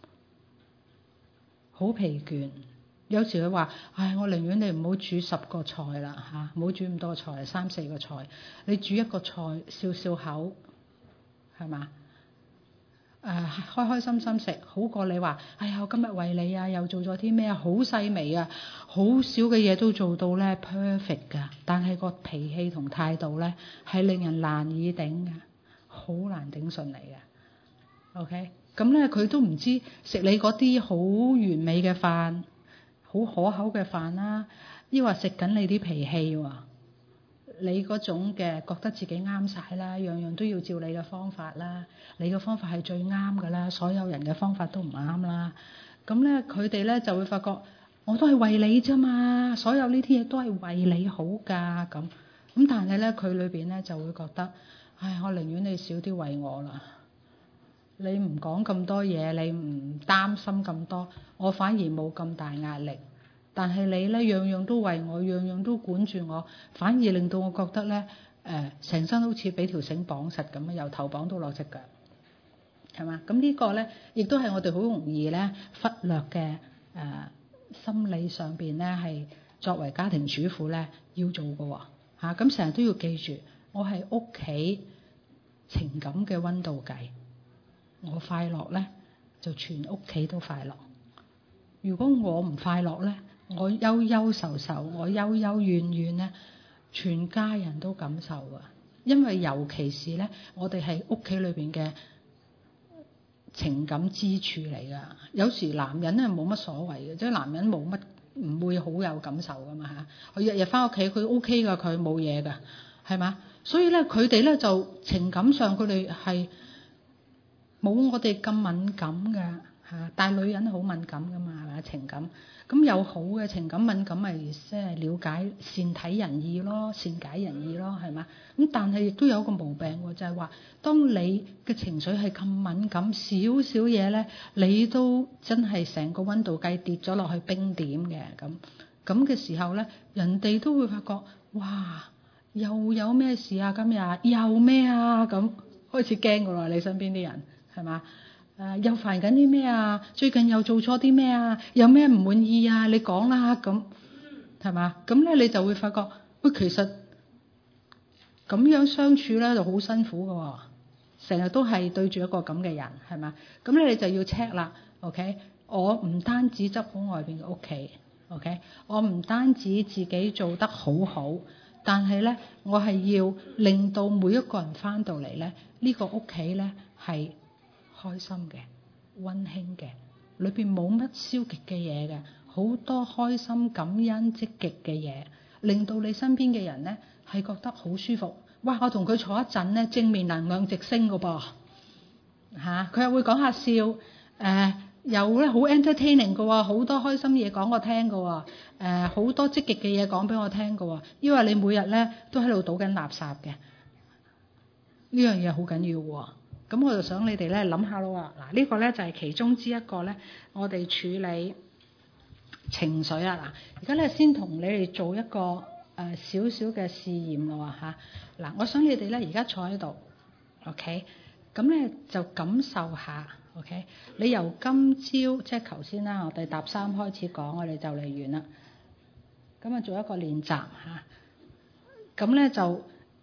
好疲倦。有時佢話：唉，我寧願你唔好煮10個菜啦嚇，唔好煮咁多菜，3、4個菜，你煮一個菜笑笑口，係嘛？開開心心食，好過你話：哎呀，我今日為你啊，又做咗啲咩啊，好細微啊，好少嘅嘢都做到咧 perfect 㗎，但係個脾氣同態度咧係令人難以頂嘅，好難頂順嚟嘅。OK，咁咧佢都唔知食你嗰啲好完美嘅飯，好可口嘅飯啦，抑或食緊你啲脾氣喎。你嗰種嘅覺得自己啱晒啦，樣樣都要照你嘅方法啦，你嘅方法係最啱㗎啦，所有人嘅方法都唔啱啦。咁咧佢哋咧就會發覺，我都係為你啫嘛，所有呢啲嘢都係為你好㗎咁。咁但係咧佢裏邊咧就會覺得，唉，我寧願你少啲為我啦，你唔講咁多嘢，你唔擔心咁多，我反而冇咁大壓力。但係你咧樣樣都為我，樣樣都管住我，反而令到我覺得咧，成身好似俾條繩綁實咁啊，由頭綁到落隻腳，係嘛？咁呢個咧，亦都係我哋好容易咧忽略嘅心理上邊咧，係作為家庭主婦咧要做嘅喎嚇。咁成日都要記住，我係屋企情感嘅溫度計，我快樂咧就全屋企都快樂。如果我唔快樂咧，我憂憂愁愁，我憂憂怨怨咧，全家人都感受啊！因為尤其是咧，我哋係屋企裏邊嘅情感支柱嚟㗎。有時男人咧冇乜所謂嘅，即係男人冇乜唔會好有感受㗎嘛嚇。我日日返屋企，佢 OK 㗎，佢冇嘢㗎，係嘛？所以咧，佢哋咧就情感上佢哋係冇我哋咁敏感㗎嚇。但係女人好敏感㗎嘛，係咪情感？咁有好嘅情感敏感，咪即係了解善體人意咯，善解人意咯，係嘛？咁但係亦都有個毛病喎，就係話，當你嘅情緒係咁敏感，少少嘢咧，你都真係成個溫度計跌咗落去冰點嘅咁嘅時候咧，人哋都會發覺，哇，又有咩事啊？今日又咩啊？咁開始驚㗎啦，你身邊啲人係嘛？又煩緊啲咩啊？最近又做錯啲咩啊？有咩唔滿意啊？你講啦咁，係嘛？咁咧你就會發覺，喂，其實咁樣相處咧就好辛苦㗎喎，成日都係對住一個咁嘅人，係嘛？咁咧你就要 check 啦 ，OK？我唔單止執好外邊嘅屋企 ，OK？我唔單止自己做得好好，但係咧我係要令到每一個人返到嚟咧，呢個屋企咧係開心嘅、溫馨嘅，裏邊冇乜消極嘅嘢嘅，好多開心、感恩、積極嘅嘢，令到你身邊嘅人咧係覺得好舒服。哇！我同佢坐一陣咧，正面能量直升㗎噃嚇，佢又會講下笑，又咧好 entertaining 㗎喎，好多開心嘢講我聽㗎喎，好多積極嘅嘢講俾我聽㗎喎，因為你每日咧都喺度倒緊垃圾嘅，呢樣嘢好緊要喎。咁我就想你哋咧諗下咯喎，嗱呢個咧就係其中之一個咧，我哋處理情緒啦。嗱，而家咧先同你哋做一個少少嘅試驗咯喎嚇。嗱，我想你哋咧而家坐喺度 ，OK，咁咧就感受下 ，OK，你由今朝即係頭先啦，我哋搭3開始講，我哋就嚟完啦。咁啊做一個練習嚇，咁咧就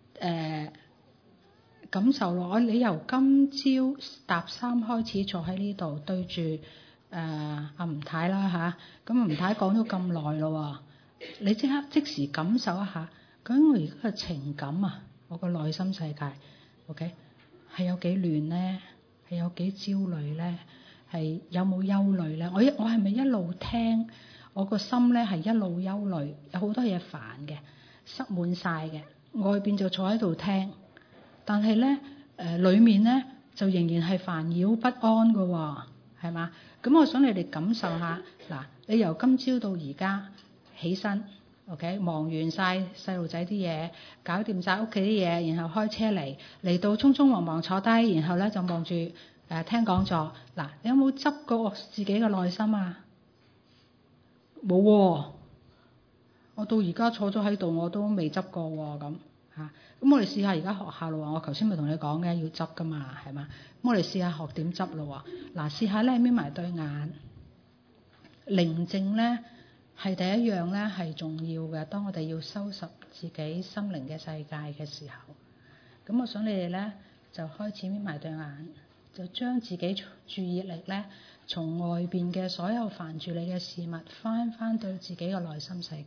感受落，你由今朝搭3開始坐喺呢度，對住阿吳太啦嚇。咁吳太講咗咁耐咯喎，你即時感受一下，究竟我而家嘅情感啊，我個內心世界 ，OK， 係有幾亂咧？係有幾焦慮咧？係有冇憂慮咧？我係咪一路聽，我個心咧係一路憂慮，有好多嘢煩嘅，塞滿晒嘅，外邊就坐喺度聽。但係咧，裡面咧就仍然係煩擾不安㗎喎，係嘛？咁我想你哋感受下，嗱，你由今朝到而家起身 ，OK， 忙完晒細路仔啲嘢，搞掂晒屋企啲嘢，然後開車嚟到匆匆忙忙坐低，然後咧就望住聽講座。嗱，你有冇執過自己嘅內心啊？冇喎， 我到而家坐咗喺度我都未執過喎咁嚇。咁我哋試下而家學下咯喎，我頭先咪同你講嘅要執噶嘛，係嘛？咁我哋試下學點執咯喎。嗱，試下咧眯埋對眼，寧靜咧係第一樣咧係重要嘅。當我哋要收拾自己心靈嘅世界嘅時候，咁我想你哋咧就開始眯埋對眼，就將自己注意力咧從外邊嘅所有煩住你嘅事物翻到自己嘅內心世界，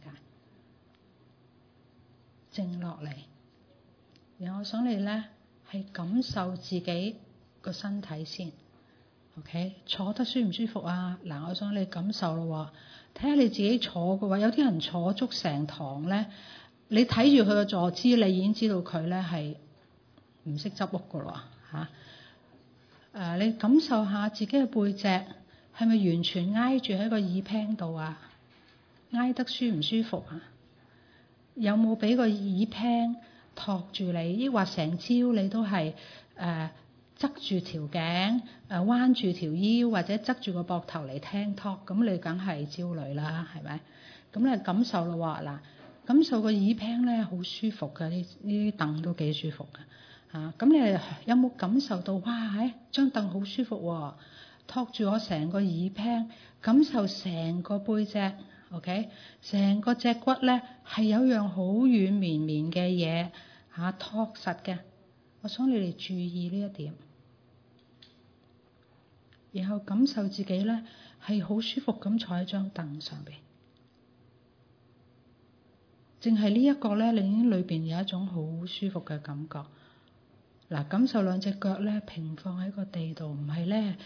靜落嚟。然後我想你咧係感受自己個身體先 ，OK？ 坐得舒唔舒服啊？嗱，我想你感受咯喎，睇下你自己坐嘅話，有啲人坐足成堂咧，你睇住佢嘅坐姿，你已經知道佢咧係唔識執屋噶咯嚇。你感受下自己嘅背脊係咪完全挨住喺個耳屏度啊？挨得舒唔舒服啊？有冇俾個耳屏托住你？抑或成朝你都係側住條頸，彎住條腰，或者側住個膊頭嚟聽 talk， 咁你梗係焦慮啦，係咪？咁你感受咯喎，嗱，感受個耳屏咧好舒服嘅，呢啲凳都幾舒服嘅。咁你有冇感受到？哇！張凳好舒服喎，托住我成個耳屏，感受成個背脊 ，OK？ 成個脊骨咧係有樣好軟綿綿嘅嘢托實嘅。我想你哋注意呢一點，然後感受自己咧係好舒服咁坐喺張凳上邊，淨係呢一個咧，你已經裏邊有一種好舒服嘅感覺。嗱，感受兩隻腳咧平放喺個地度，唔係咧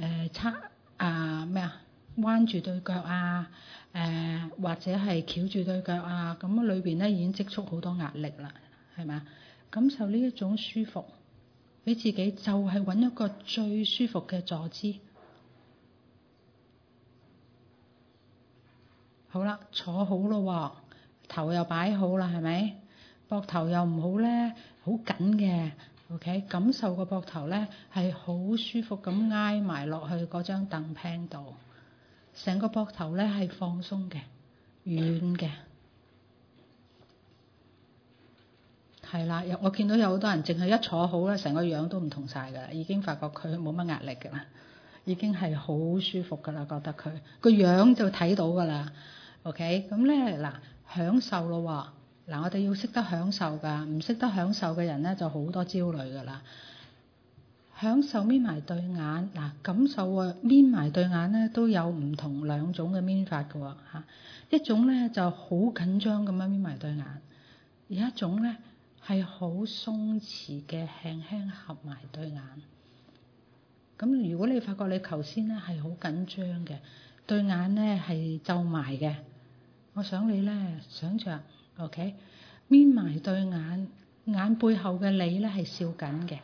彎住對腳啊，或者係翹住對腳啊，咁裏邊咧已經積蓄好多壓力啦，係咪啊？感受呢一種舒服，俾自己就係揾一個最舒服嘅坐姿。好啦，坐好咯喎，頭又擺好啦，係咪？膊頭又唔好咧，好緊嘅。OK， 感受個膊頭咧係好舒服咁挨埋落去嗰張凳平度，成個膊頭咧係放鬆嘅、軟嘅。係啦，我見到有好多人淨係一坐好咧，成個樣都唔同晒㗎啦，已經發覺佢冇乜壓力㗎啦，已經係好舒服㗎啦，覺得佢個樣就睇到㗎啦。OK， 咁咧嗱，享受咯喎。嗱，我哋要識得享受㗎，唔識得享受嘅人咧就好多焦慮㗎啦。享受眯埋對眼，嗱，感受啊，眯埋對眼咧都有唔同兩種嘅眯法㗎喎嚇。一種咧就好緊張咁樣眯埋對眼，而一種咧係好鬆弛嘅，輕輕合埋對眼。咁如果你發覺你頭先咧係好緊張嘅，對眼咧係皺埋嘅，我想你咧想像。OK， 眯埋對眼，眼背後嘅你咧係笑緊嘅，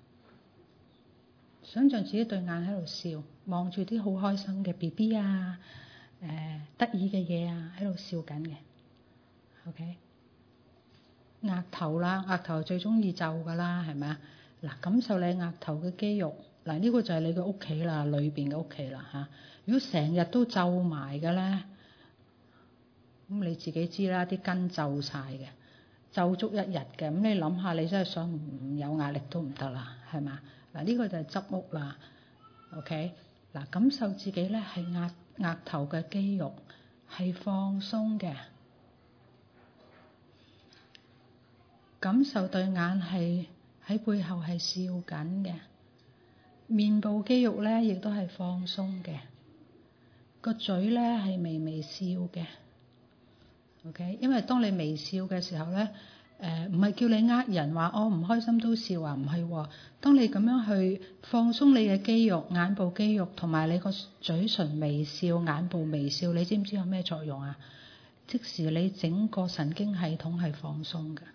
想像自己對眼喺度笑，望住啲好開心嘅 BB 啊，得意嘅嘢啊，喺度笑緊嘅。OK， 額頭啦，額頭最中意皺㗎啦，係咪啊？嗱，感受你額頭嘅肌肉，嗱，呢個就係你嘅屋企啦，裏邊嘅屋企啦嚇。如果成日都皺埋嘅咧，咁你自己知啦，啲筋皺晒嘅，皺足一日嘅，咁你諗下，你真係想唔有壓力都唔得啦，係嘛？嗱，呢個就係執屋啦。OK， 嗱，感受自己咧係額頭嘅肌肉係放鬆嘅，感受對眼係喺背後係笑緊嘅，面部肌肉咧亦都係放鬆嘅，個嘴咧係微微笑嘅。OK， 因為當你微笑嘅時候咧，唔係叫你人話我唔開心都笑啊，唔係喎。當你咁樣去放鬆你嘅肌肉、眼部肌肉同埋你個嘴唇微笑、眼部微笑，你知唔知有咩作用啊？即時你整個神經系統係放鬆嘅。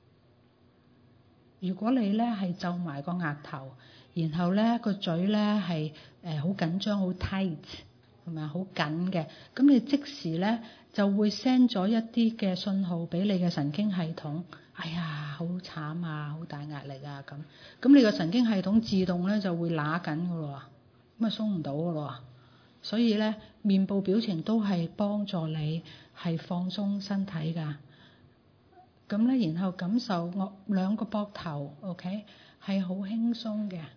如果你咧係皺埋個額頭，然後咧個嘴咧係好緊張、好 tight， 係咪好緊嘅？咁你即時咧就會 send 咗一啲嘅信號俾你嘅神經系統，哎呀，好慘啊，好大壓力啊咁。咁你個神經系統自動咧就會揦緊㗎咯喎，咁啊鬆唔到㗎咯喎， 所以咧面部表情都係幫助你係放鬆身體㗎。咁咧，然後感受我兩個膊頭 ，OK 係好輕鬆嘅。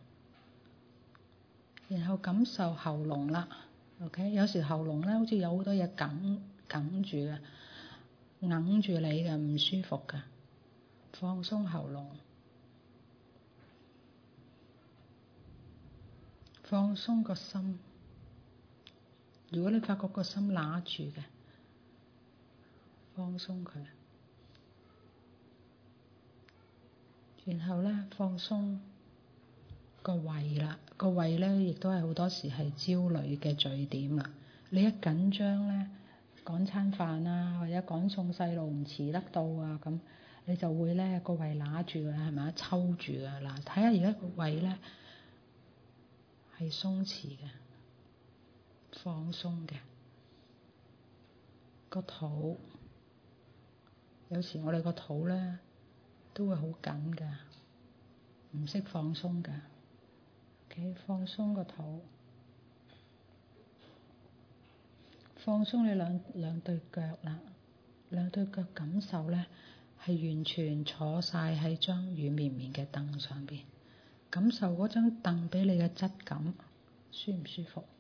然後感受喉嚨啦 ，OK 有時喉嚨咧好似有好多嘢梗住嘅，揞住你嘅，唔舒服㗎。放鬆喉嚨，放鬆個心。如果你發覺個心揦住嘅，放鬆佢。然後咧放鬆個胃啦，個胃咧亦都係好多時係焦慮嘅聚點啦。你一緊張咧，趕餐飯啊，或者趕送細路唔遲得到啊，咁你就會咧個胃揦住㗎，係咪啊？抽住㗎嗱，睇下而家個胃咧係鬆弛嘅、放鬆嘅。個肚有時我哋個肚咧都會好緊㗎，唔識放鬆㗎。OK， 放鬆個肚，放鬆你兩對腳啦，兩對腳感受咧係完全坐晒喺張軟綿綿嘅凳上邊，感受嗰張凳俾你嘅質感，舒唔舒服？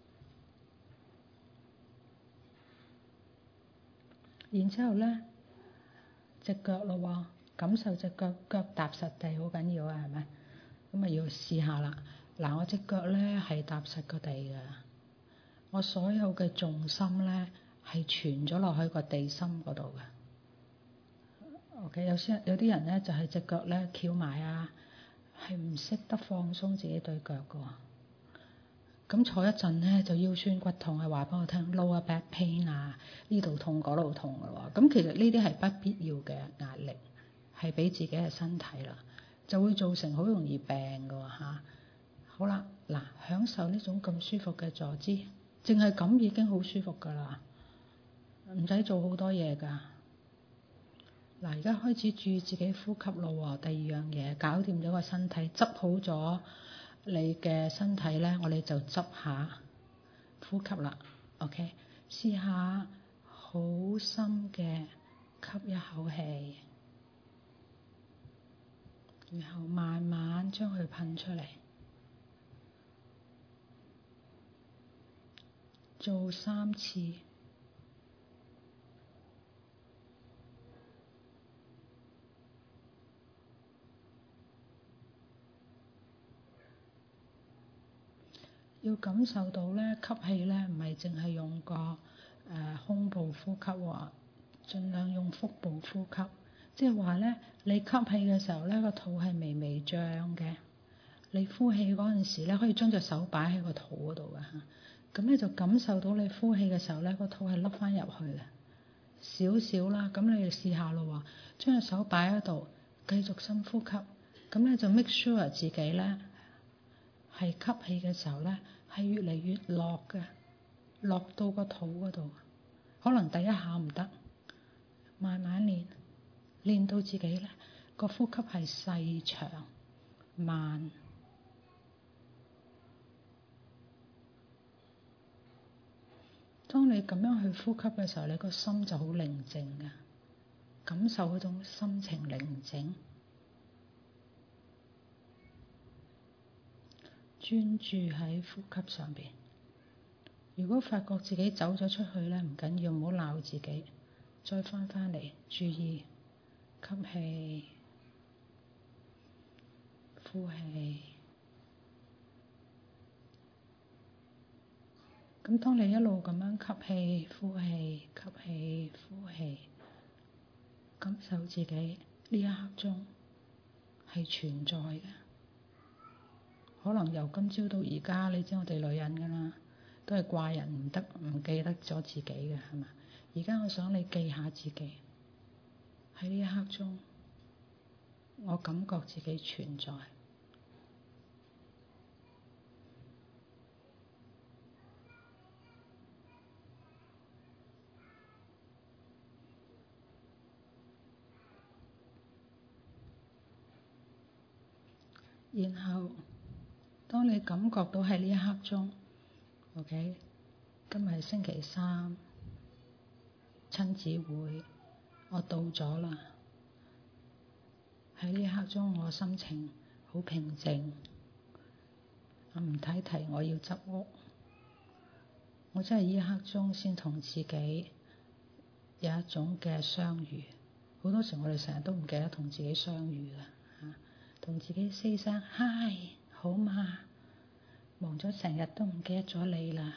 然之後咧，隻腳咯喎，感受隻腳踏實地好緊要啊，係咪？咁啊要試下啦。嗱，我隻腳咧係踏實個地㗎，我所有嘅重心咧係傳咗落去個地心嗰度㗎。OK，有啲人咧就係隻腳咧翹埋啊，係唔識得放鬆自己對腳㗎喎。咁坐一陣咧就腰酸骨痛啊，話俾我聽 lower back pain 啊，呢度痛嗰度痛㗎喎。咁其實呢啲係不必要嘅壓力，係俾自己嘅身體啦，就會造成好容易病㗎喎嚇。好啦，嗱，享受呢種咁舒服嘅坐姿，淨係咁已經好舒服㗎啦，唔使做好多嘢㗎。嗱，而家開始注意自己呼吸咯喎。第二樣嘢，搞掂咗個身體，執好咗你嘅身體咧，我哋就執下呼吸啦。OK， 試下好深嘅吸一口氣，然後慢慢將佢噴出嚟。做3次，要感受到咧吸氣咧，唔係淨係用個胸部呼吸喎，盡量用腹部呼吸。即係話咧，你吸氣嘅時候咧，個肚係微微脹嘅；你呼氣嗰陣時咧，可以將隻手擺喺個肚嗰度㗎嚇。咁你就感受到你呼氣嘅時候咧，個肚係凹翻入去嘅，少少啦。咁你哋試下咯喎，將隻手擺喺度，繼續深呼吸。咁咧就 make sure 自己咧係吸氣嘅時候咧係越嚟越落嘅，落到個肚嗰度。可能第一下唔得，慢慢練到自己咧個呼吸係細長慢。當你咁樣去呼吸嘅時候，你個心就好寧靜嘅，感受嗰種心情寧靜，專注喺呼吸上邊。如果發覺自己走咗出去咧，唔緊要，唔好鬧自己，再返嚟，注意吸氣、呼氣。咁當你一路咁樣吸氣、呼氣、吸氣、呼氣，感受自己呢一刻鐘係存在嘅。可能由今朝到而家，你知我哋女人㗎啦，都係掛人唔得，唔記得咗自己嘅，係嘛？而家我想你記下自己喺呢一刻鐘，我感覺自己存在。然後，當你感覺到喺呢一刻鐘 ，OK， 今日係星期三，親子會，我到咗啦。喺呢一刻中，我心情好平靜。我唔睇題，我要執屋。我真係呢一刻中先同自己有一種嘅相遇。好多時我哋成日都唔記得同自己相遇㗎，同自己 say 聲 hi 好嘛？忙咗成日都唔記得咗你啦。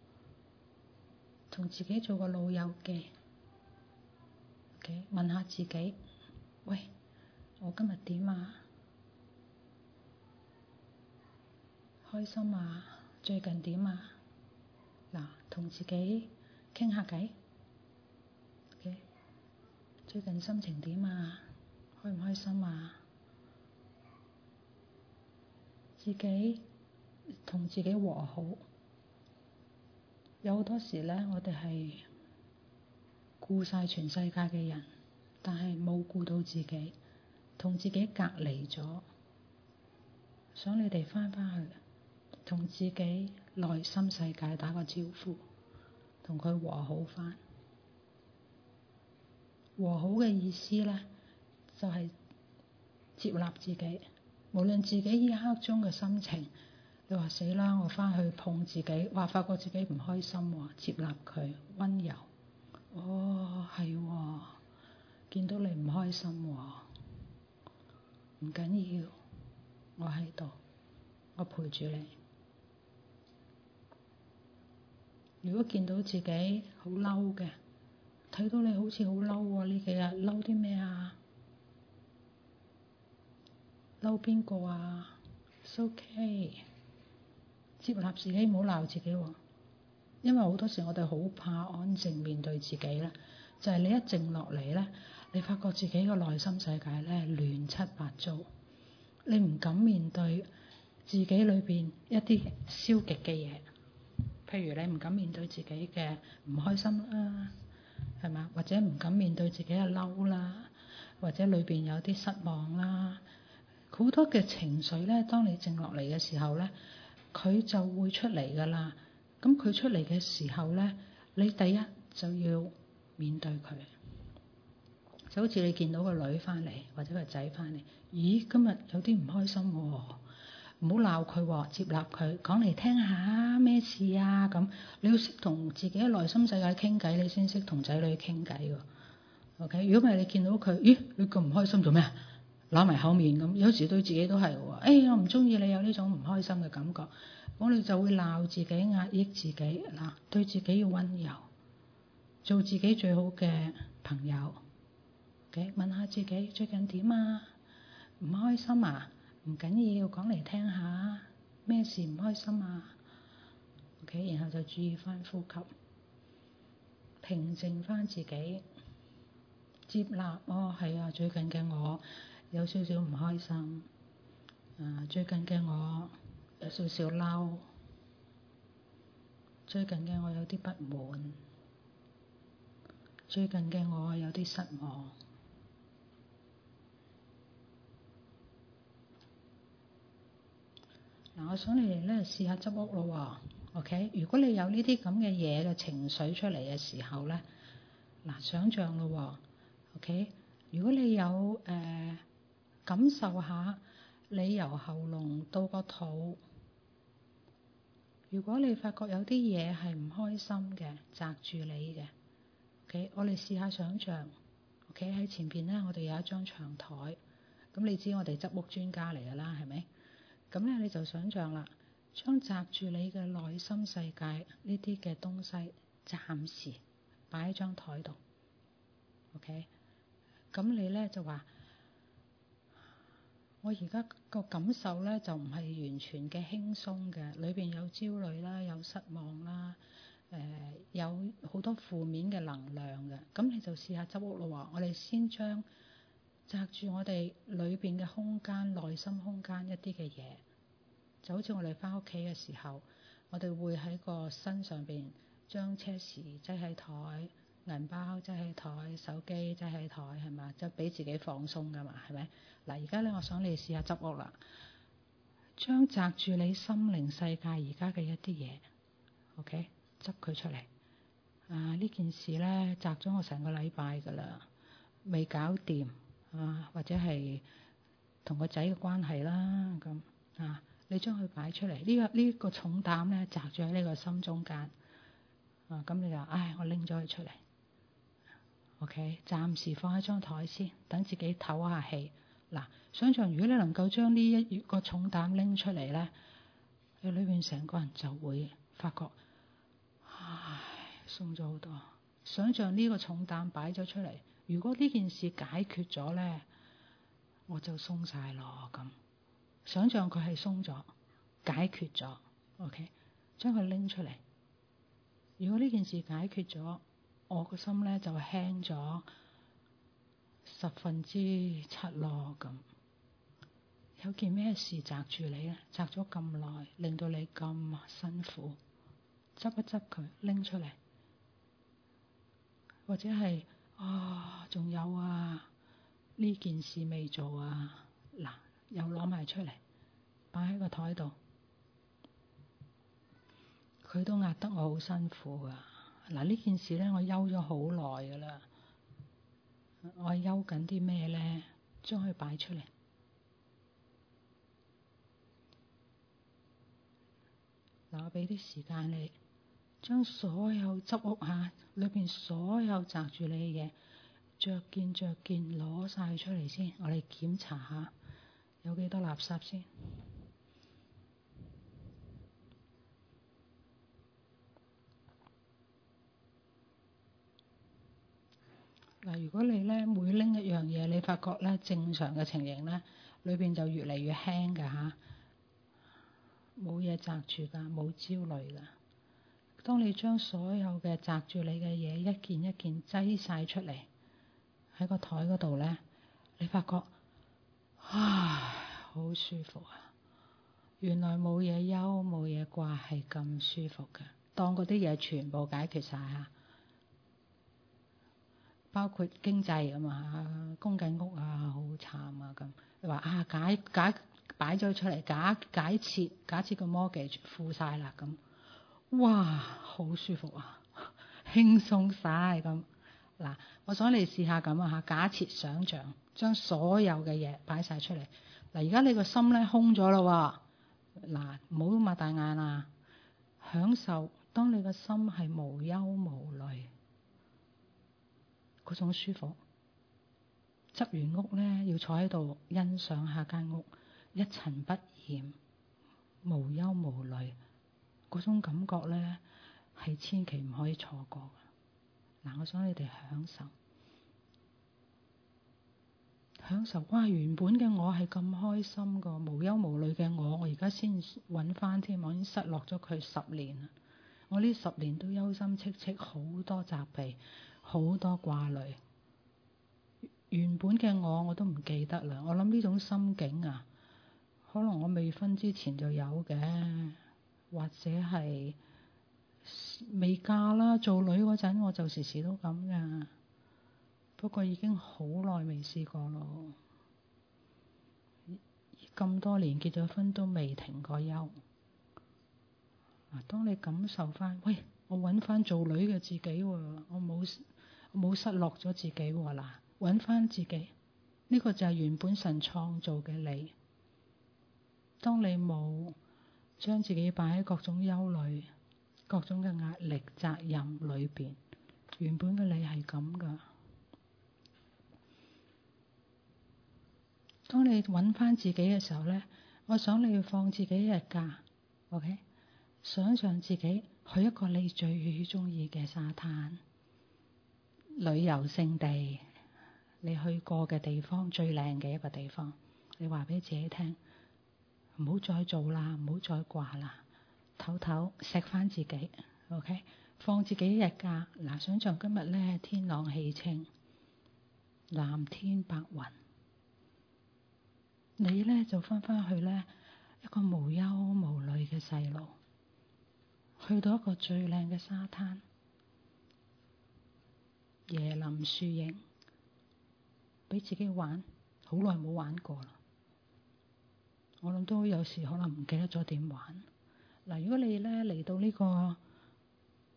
同自己做個老友記，OK，問下自己，喂，我今日點啊？開心啊？最近點啊？嗱，同自己傾下偈，OK，最近心情點啊？開唔開心啊？自己同自己和好。有好多時咧，我哋係顧晒全世界嘅人，但係冇顧到自己，同自己隔離咗。想你哋返去，同自己內心世界打個招呼，同佢和好返。和好嘅意思咧，就係接納自己，無論自己呢一刻中嘅心情。你話死啦！我返去碰自己，話發覺自己唔開心喎，接納佢，溫柔。哦，係喎，見到你唔開心喎，唔緊要，我喺度，我陪住你。如果見到自己好嬲嘅，睇到你好似好嬲喎，呢幾日嬲啲咩啊？嬲邊個啊？ It's okay。接納自己，唔好鬧自己喎。因為好多時我哋好怕安靜面對自己咧，就係你一靜落嚟咧，你發覺自己個內心世界咧亂七八糟，你唔敢面對自己裏邊一啲消極嘅嘢，譬如你唔敢面對自己嘅唔開心啦，係嘛？或者唔敢面對自己嘅嬲啦，或者裏邊有啲失望啦，好多嘅情緒咧，當你靜落嚟嘅時候咧，佢就會出嚟㗎啦。咁佢出嚟嘅時候咧，你第一就要面對佢。就好似你見到個女返嚟或者個仔返嚟，咦，今日有啲唔開心喎，唔好鬧佢喎，接納佢，講嚟聽下咩事啊咁。你要識同自己嘅內心世界傾偈，你先識同仔女傾偈喎。OK，如果唔係你見到佢，咦，你咁唔開心做咩啊？揦埋口面咁，有時對自己都係喎。哎，我唔中意你有呢種唔開心嘅感覺，我哋就會鬧自己、壓抑自己。嗱，對自己要溫柔，做自己最好嘅朋友。OK，問下自己最近點啊？唔開心啊？唔緊要，講嚟聽下，咩事唔開心啊 ？OK，然後就注意翻呼吸，平靜翻自己，接納。哦，係啊，最近嘅我有少少唔開心。最近嘅我有少少嬲。最近嘅我有啲不滿。最近嘅我有啲失望。嗱，我想你哋咧試下執屋咯喎 ，OK？如果你有呢啲咁嘅嘢嘅情緒出嚟嘅時候咧，嗱，想像咯喎 ，OK？如果你有感受下你由喉嚨到個肚，如果你發覺有啲嘢係唔開心嘅，擲住你嘅 ，OK？我哋試下想像 ，OK？喺前邊咧，我哋有一張長台，咁你知我哋執屋專家嚟㗎啦，係咪？咁咧你就想像啦，將擲住你嘅內心世界呢啲嘅東西，暫時擺喺張台度 ，OK？咁你咧就話，我而家個感受咧就唔係完全嘅輕鬆嘅，裏邊有焦慮啦，有失望啦，有好多負面嘅能量嘅。咁你就試下執屋咯喎，我哋先將擲住我哋裏邊嘅空間、內心空間一啲嘅嘢，就好似我哋返屋企嘅時候，我哋會喺個身上邊將車匙擠喺台、銀包擠喺台、手機擠喺台，係嘛？就俾自己放鬆㗎嘛，係咪？嗱，而家咧，我想你試下執屋啦，將擲住你心靈世界而家嘅一啲嘢 ，OK， 執佢出嚟。呢件事咧擲咗我成個禮拜㗎啦，未搞掂或者係同個仔嘅關係啦咁你將佢擺出嚟，呢個重擔咧擲住喺呢個心中間咁你就我拎咗佢出嚟。OK， 暫時放喺張台先，等自己唞下氣。想像如果你能夠將呢一個重擔拎出嚟咧，你裏邊成個人就會發覺鬆咗好多。想像呢個重擔擺咗出嚟，如果呢件事解決咗咧，我就鬆晒咯咁。想像佢係鬆咗，解決咗。OK， 將佢拎出嚟。如果呢件事解決咗，我個心咧就輕咗7%咯咁。有件咩事擲住你咧？擲咗咁耐，令到你咁辛苦，執一執佢，拎出嚟。或者係仲有呢件事未做又攞埋出嚟，擺喺個台度。佢都壓得我好辛苦噶。呢件事咧，我憂咗好耐噶啦。我係憂緊啲咩咧？將佢擺出嚟。我俾啲時間你，將所有執屋裏邊所有擲住你嘅嘢，着件攞晒出嚟先。我哋檢查下有幾多垃圾先。如果你咧每拎一樣嘢，你發覺咧正常嘅情形咧，裏邊就越嚟越輕㗎冇嘢擲住㗎，冇焦慮㗎。當你將所有嘅擲住你嘅嘢一件一件擠晒出嚟喺個台嗰度咧，你發覺好舒服啊！原來冇嘢憂冇嘢掛係咁舒服㗎。當嗰啲嘢全部解決晒包括經濟供緊屋好慘咁。你話解擺咗出嚟，假設個 mortgage 付晒啦咁，哇好舒服輕鬆晒咁。我想你試下咁假設想像將所有嘅嘢擺晒出嚟。而家你個心咧空咗啦唔好擘大眼享受當你個心係無憂無慮嗰種舒服。執完屋咧，要坐喺度欣賞下間屋，一塵不染，無憂無慮嗰種感覺咧，係千祈唔可以錯過。我想你哋享受原本嘅我係咁開心個無憂無慮嘅我而家先揾翻添，我已經失落咗佢10年啦。我呢10年都憂心戚戚，好多責備，好多掛慮。原本嘅我都唔記得啦。我諗呢種心境可能我未婚之前就有嘅，或者係未嫁啦，做女嗰陣我就時時都咁噶。不過已經好耐未試過咯。咁多年結咗婚都未停過憂。當你感受翻，我揾翻做女嘅自己我冇失落咗自己揾翻自己，呢個就係原本神創造嘅你。當你冇將自己擺喺各種憂慮、各種嘅壓力、責任裏邊，原本嘅你係咁噶。當你揾翻自己嘅時候咧，我想你要放自己一日假 ，OK？ 想象自己去一個你最中意嘅沙灘、旅遊勝地。你去過嘅地方，最靚嘅一個地方，你話俾自己聽，唔好再做啦，唔好再掛啦，唞唞，錫翻自己 ，OK？ 放自己一日假。想像今日咧天朗氣清，藍天白雲，你咧就翻去咧一個無憂無慮嘅細路，去到一個最靚嘅沙灘，椰林樹影。俾自己玩，好耐冇玩過啦。我諗都有時可能唔記得咗點玩。如果你咧嚟到呢個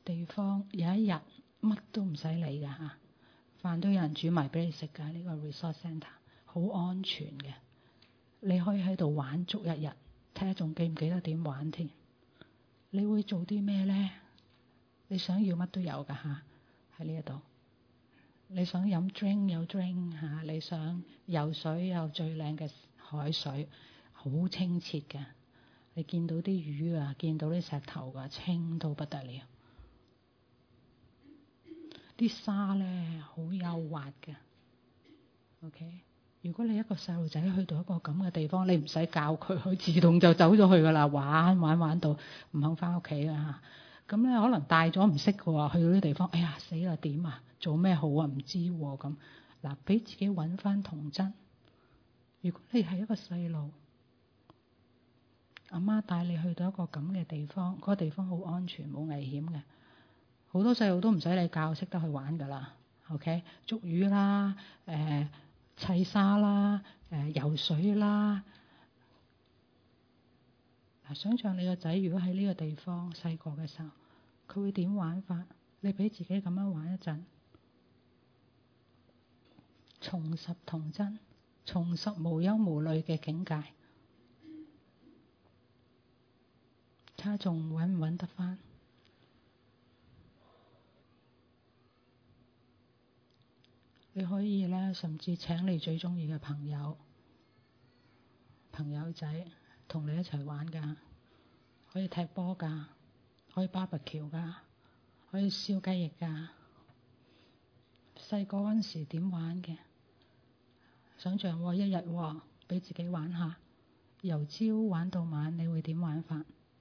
地方有一日乜都唔使理㗎嚇，飯都有人煮埋俾你食㗎。呢個 resource centre 好安全嘅，你可以喺度玩足一日，睇下仲記唔記得點玩添。你會做啲咩咧？你想要乜都有㗎嚇，喺呢一度。你想飲 drink 有 drink 嚇，你想游水有最靚嘅海水，好清澈嘅。你見到啲魚啊，見到啲石頭啊，清到不得了。啲沙咧好幼滑嘅。OK， 如果你一個細路仔去到一個咁嘅地方，你唔使教佢，佢自動就走咗去噶啦，玩到唔肯翻屋企啊！咁咧可能大咗唔識嘅喎，去到啲地方，哎呀死啦點啊？做咩好啊？唔知喎咁。嗱，俾自己揾翻童真。如果你係一個細路，阿媽帶你去到一個咁嘅地方，嗰個地方好安全冇危險嘅，好多細路都唔使你教，識得去玩噶啦。OK， 捉魚啦，砌沙啦，游水啦。嗱，想像你個仔如果喺呢個地方細個嘅時候，佢會點玩法？你俾自己咁樣玩一陣，重拾童真，重拾無憂無慮嘅境界，睇下仲揾唔揾得返？你可以咧，甚至請你最中意嘅朋友仔同你一齊玩㗎，可以踢波㗎，可以 barbecue 㗎，可以燒雞翼㗎。細個嗰陣時點玩嘅？想像一日俾自己玩下，由朝玩到晚，你會點玩法？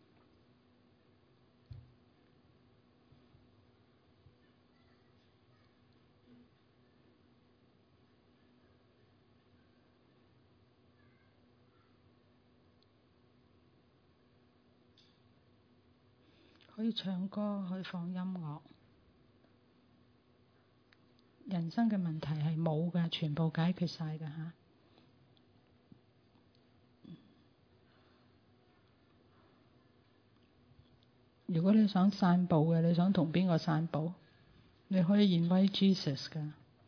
可以唱歌，可以放音樂。人生嘅問題係冇㗎，全部解決晒㗎嚇。如果你想散步嘅，你想同邊個散步？你可以 invite Jesus 㗎。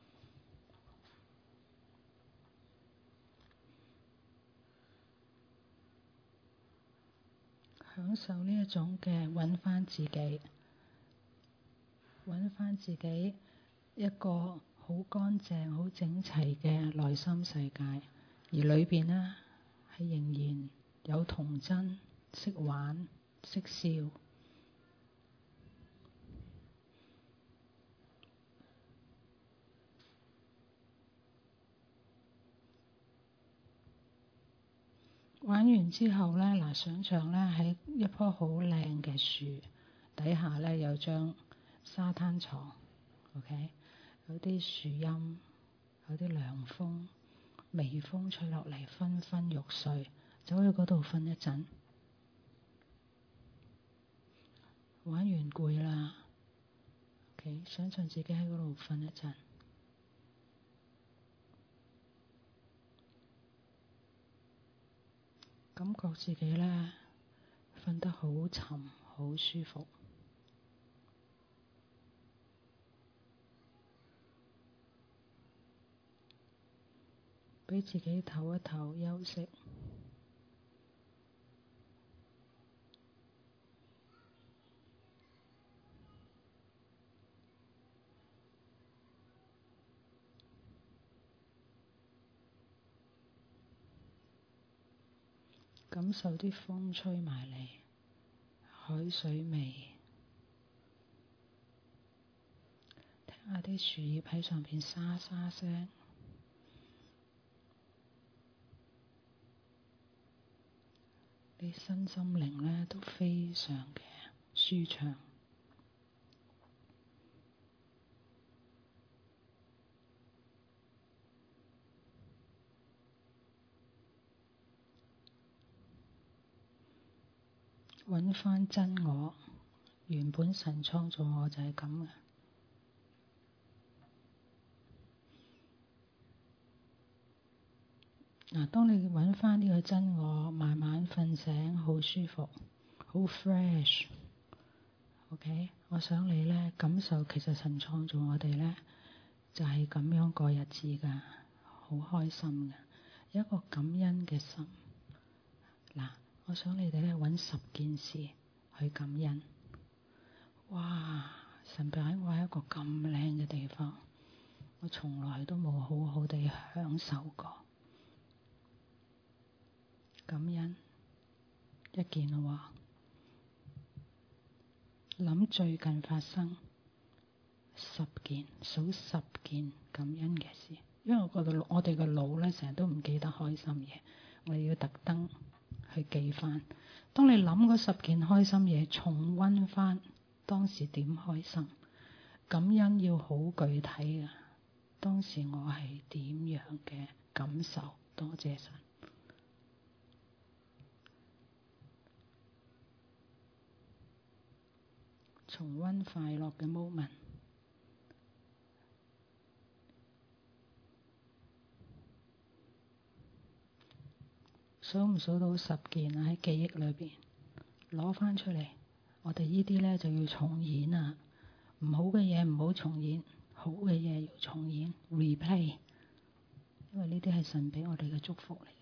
享受呢一種嘅揾返自己，揾返自己一個好乾淨、好整齊嘅內心世界，而裏邊呢，係仍然有童真，識玩，識笑。玩完之後呢，嗱，想像呢喺一棵好靚嘅樹底下呢，有張沙灘床 OK， 有啲樹蔭，有啲涼風，微風吹落嚟，昏昏欲睡，走去嗰度瞓一陣。玩完攰啦 OK， 想像自己喺嗰度瞓一陣。感覺自己呢，瞓得好沉，好舒服，俾自己唞一唞，休息。感受啲風吹埋嚟，海水味，聽下啲樹葉喺上邊沙沙聲，你身心靈呢都非常嘅舒暢。揾返真我，原本神創造我就係咁嘅。嗱，當你揾返呢個真我，慢慢瞓醒，好舒服，好 fresh， OK， 我想你咧感受，其實神創造我哋咧就係咁樣過日子㗎，好開心㗎，有一個感恩嘅心。嗱，我想你哋咧揾10件事去感恩。哇！神擺我喺一個咁靚嘅地方，我從來都冇好好地享受過。感恩一件咯喎，諗最近發生10件，數10件感恩嘅事。因為我哋個腦咧成日都唔記得開心嘢，我哋要特登去記翻。當你諗嗰10件開心嘢，重溫翻當時點開心，感恩要好具體㗎。當時我係點樣嘅感受？多謝神。重溫快樂嘅 moment， 數唔數到10件啊？喺記憶裏邊攞翻出嚟，我哋呢啲咧就要重演啊！唔好嘅嘢唔好重演，好嘅嘢要重演 replay， 因為呢啲係神俾我哋嘅祝福嚟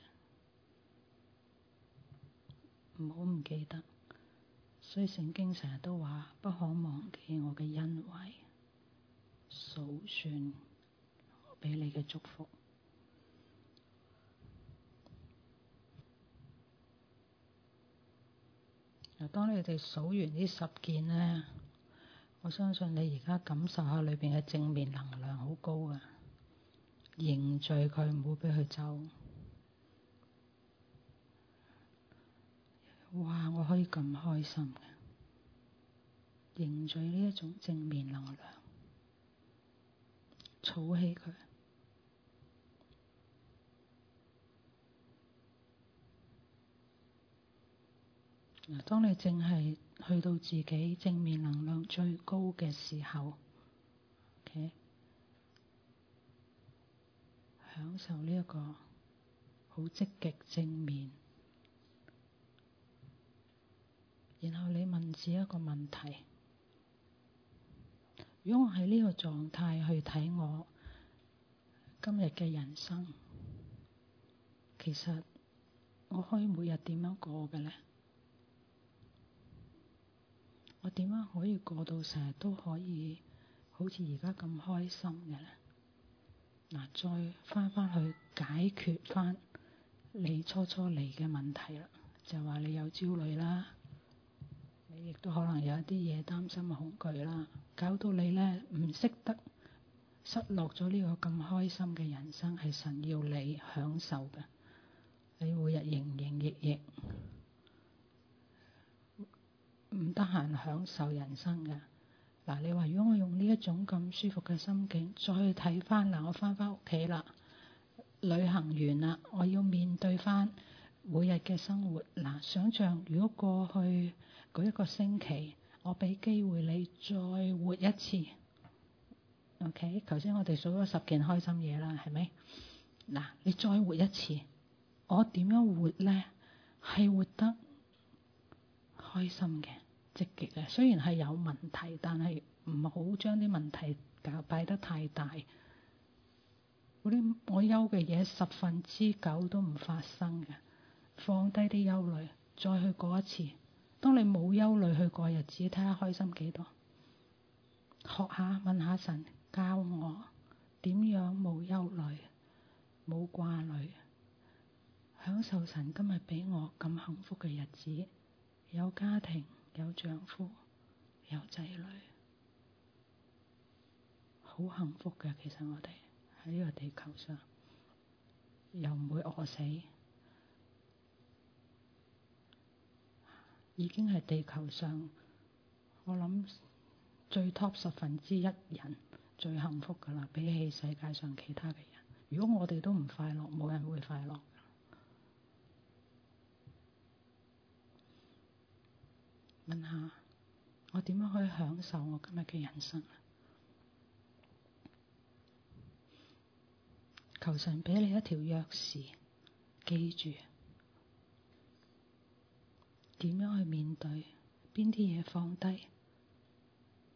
嘅，唔好唔記得。所以聖經成日都話不可忘記我嘅恩惠，數算我俾你嘅祝福。嗱，當你哋數完呢10件咧，我相信你而家感受下裏邊嘅正面能量好高啊！凝聚佢，唔好俾佢走。哇！我可以咁開心嘅，凝聚呢一種正面能量，儲起佢。嗱，當你淨係去到自己正面能量最高嘅時候，OK， 享受呢一個好積極正面。然後你問自己一個問題：如果我喺呢個狀態去睇我今日嘅人生，其實我可以每日點樣過嘅咧？我點樣可以過到成日都可以好似而家咁開心嘅咧？嗱，再翻去解決翻你初嚟嘅問題啦，就話你有焦慮啦，你亦都可能有一啲嘢擔心恐懼啦，搞到你咧唔識得失落咗呢個咁開心嘅人生，係神要你享受嘅。你每日營營役役，唔得閒享受人生嘅。嗱，你話如果我用呢一種咁舒服嘅心境再去睇翻，嗱，我翻屋企啦，旅行完啦，我要面對翻每日嘅生活。嗱，想像如果過去嗰一個星期，我俾機會你再活一次。OK， 頭先我哋數咗10件開心嘢啦，係咪？嗱，你再活一次，我點樣活咧？係活得開心嘅、積極嘅。雖然係有問題，但係唔好將啲問題擺得太大。嗰啲我憂嘅嘢9%都唔發生嘅，放低啲憂慮，再去過一次。當你冇憂慮去過日子，睇下開心幾多。學下問下神，教我點樣冇憂慮、冇掛慮，享受神今日俾我咁幸福嘅日子，有家庭、有丈夫、有仔女，好幸福嘅。其實我哋喺呢個地球上，又唔會餓死，已經係地球上我諗最 top 1%人最幸福㗎啦，比起世界上其他嘅人。如果我哋都唔快樂，冇人會快樂。問下我點樣可以享受我今日嘅人生？求神俾你一條鑰匙，記住點樣去面對，邊啲嘢放低，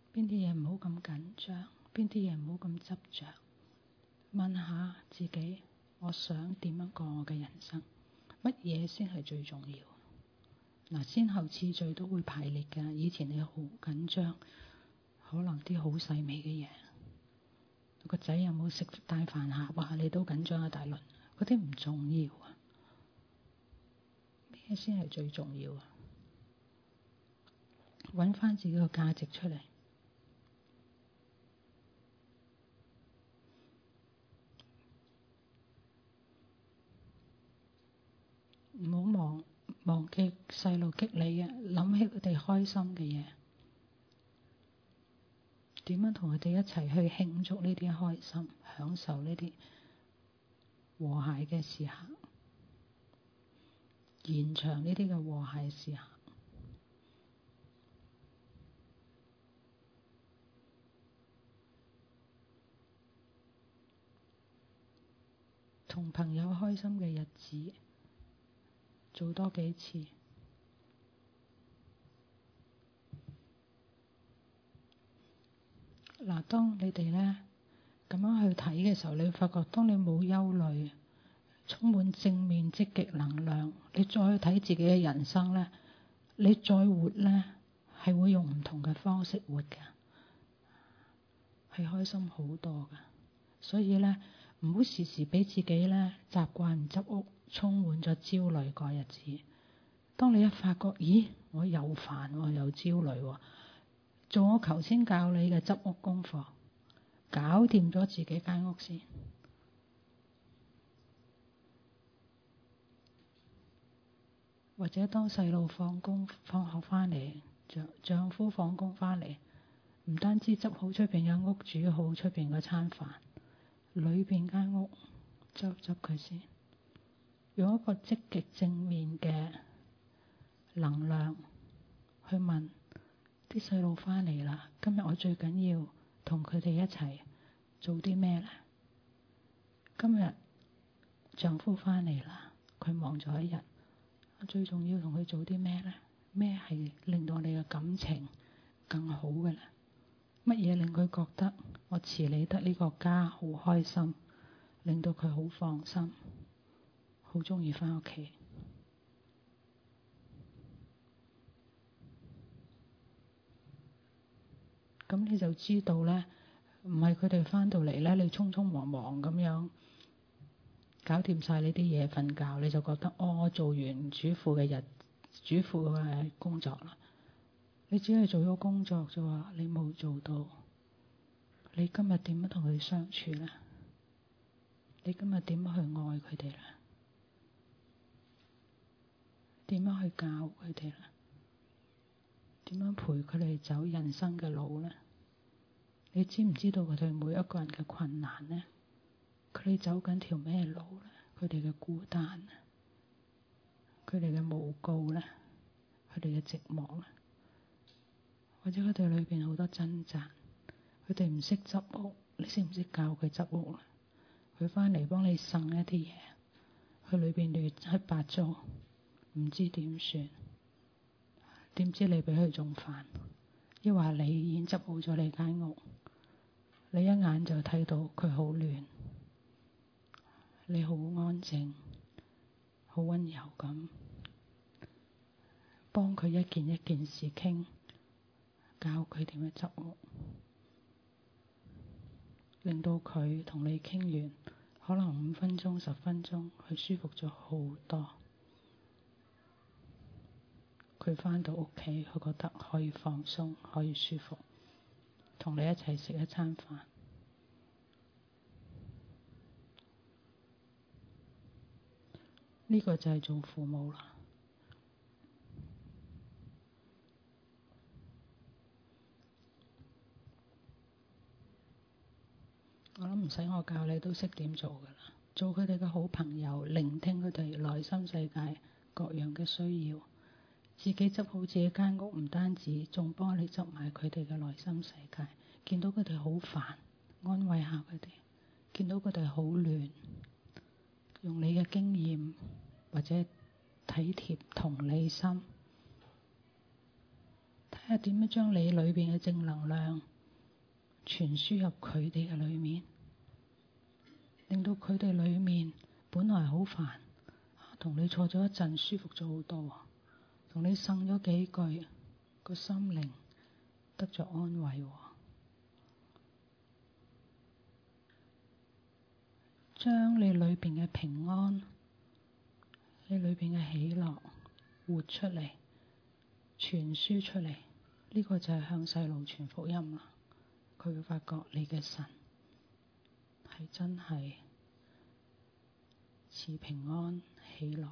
邊啲嘢唔好咁緊張，邊啲嘢唔好咁執着。問下自己，我想點樣過我嘅人生？乜嘢先係最重要？嗱，先後次序都會排列㗎。以前你好緊張，可能啲好細微嘅嘢，個仔有冇食帶飯盒啊？你都緊張一大輪。嗰啲唔重要啊。咩先係最重要啊？揾返自己個價值出嚟。唔好忘記細路激你嘅，諗起佢哋開心嘅嘢，點樣同佢哋一齊去慶祝呢啲開心，享受呢啲和諧嘅時刻，延長呢啲嘅和諧時刻。同朋友開心嘅日子，做多幾次。嗱，當你哋咧咁樣去睇嘅時候，你會發覺當你冇憂慮，充滿正面積極能量，你再去睇自己嘅人生咧，你再活咧係會用唔同嘅方式活嘅，係開心好多㗎。所以咧，唔好時時俾自己咧習慣執屋，充滿咗焦慮過日子。當你一發覺，咦，我又煩喎，又焦慮喎，做我頭先教你嘅執屋功課，搞掂咗自己間屋先。或者當細路放學翻嚟，丈夫放工翻嚟，唔單止執好出邊間屋，煮好出邊嗰餐飯，裏邊間屋執佢先，用一個積極正面嘅能量去問啲細路翻嚟啦，今日我最緊要同佢哋一齊做啲咩咧？今日丈夫翻嚟啦，佢忙咗一日，我最重要同佢做啲咩咧？咩係令到你嘅感情更好嘅咧？乜嘢令佢覺得我持你得呢個家好開心，令到佢好放心，好鍾意返屋企？咁你就知道咧，唔係佢哋返到嚟咧，你匆匆忙忙咁樣搞掂晒呢啲嘢瞓覺，你就覺得我做完主婦嘅工作啦。你只係做咗工作啫喎，你冇做到。你今日點樣同佢相處咧？你今日點樣去愛佢哋咧？點樣去教佢哋咧？點樣陪佢哋走人生嘅路咧？你知唔知道佢哋每一個人嘅困難咧？佢哋走緊條咩路咧？佢哋嘅孤單，佢哋嘅無告咧，佢哋嘅寂寞咧，或者佢哋裏邊好多掙扎，佢哋唔識執屋，你識唔識教佢執屋咧？佢翻嚟幫你呻一啲嘢，佢裏邊亂七八糟，唔知點算，點知你比佢仲煩？抑或你已經執好咗你間屋，你一眼就睇到佢好亂，你好安靜，好溫柔咁幫佢一件一件事傾，教佢點樣執屋，令到佢同你傾完，可能5分鐘、10分鐘，佢舒服咗好多。佢返到屋企，佢覺得可以放鬆，可以舒服，同你一齊食一餐飯。呢個就係做父母啦。我諗唔使我教你都識點做㗎啦。做佢哋嘅好朋友，聆聽佢哋內心世界各樣嘅需要，自己執好自己間屋，唔單止，仲幫你執埋佢哋嘅內心世界。見到佢哋好煩，安慰下佢哋；見到佢哋好亂，用你嘅經驗或者體貼同理心，睇睇下點樣將你裏邊嘅正能量傳輸入佢哋嘅裏面，令到佢哋裏面本來好煩，同你坐咗一陣舒服咗好多，同你呻咗幾句，個心靈得咗安慰。將你裏邊嘅平安，你裏邊嘅喜樂活出嚟，傳輸出嚟，呢個就係向細路傳福音啦。佢會發覺你嘅神係真係賜平安喜樂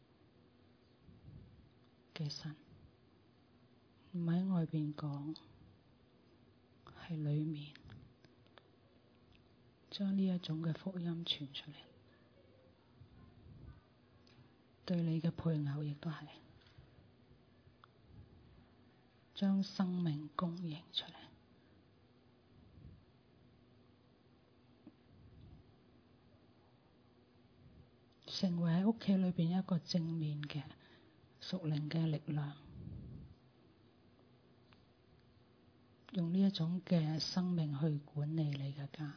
嘅神，唔喺外邊講，係裏面將呢一種嘅福音傳出嚟，對你嘅配偶亦都係將生命供應出嚟，成為喺屋企裏邊一個正面嘅屬靈嘅力量，用呢一種嘅生命去管理你嘅家。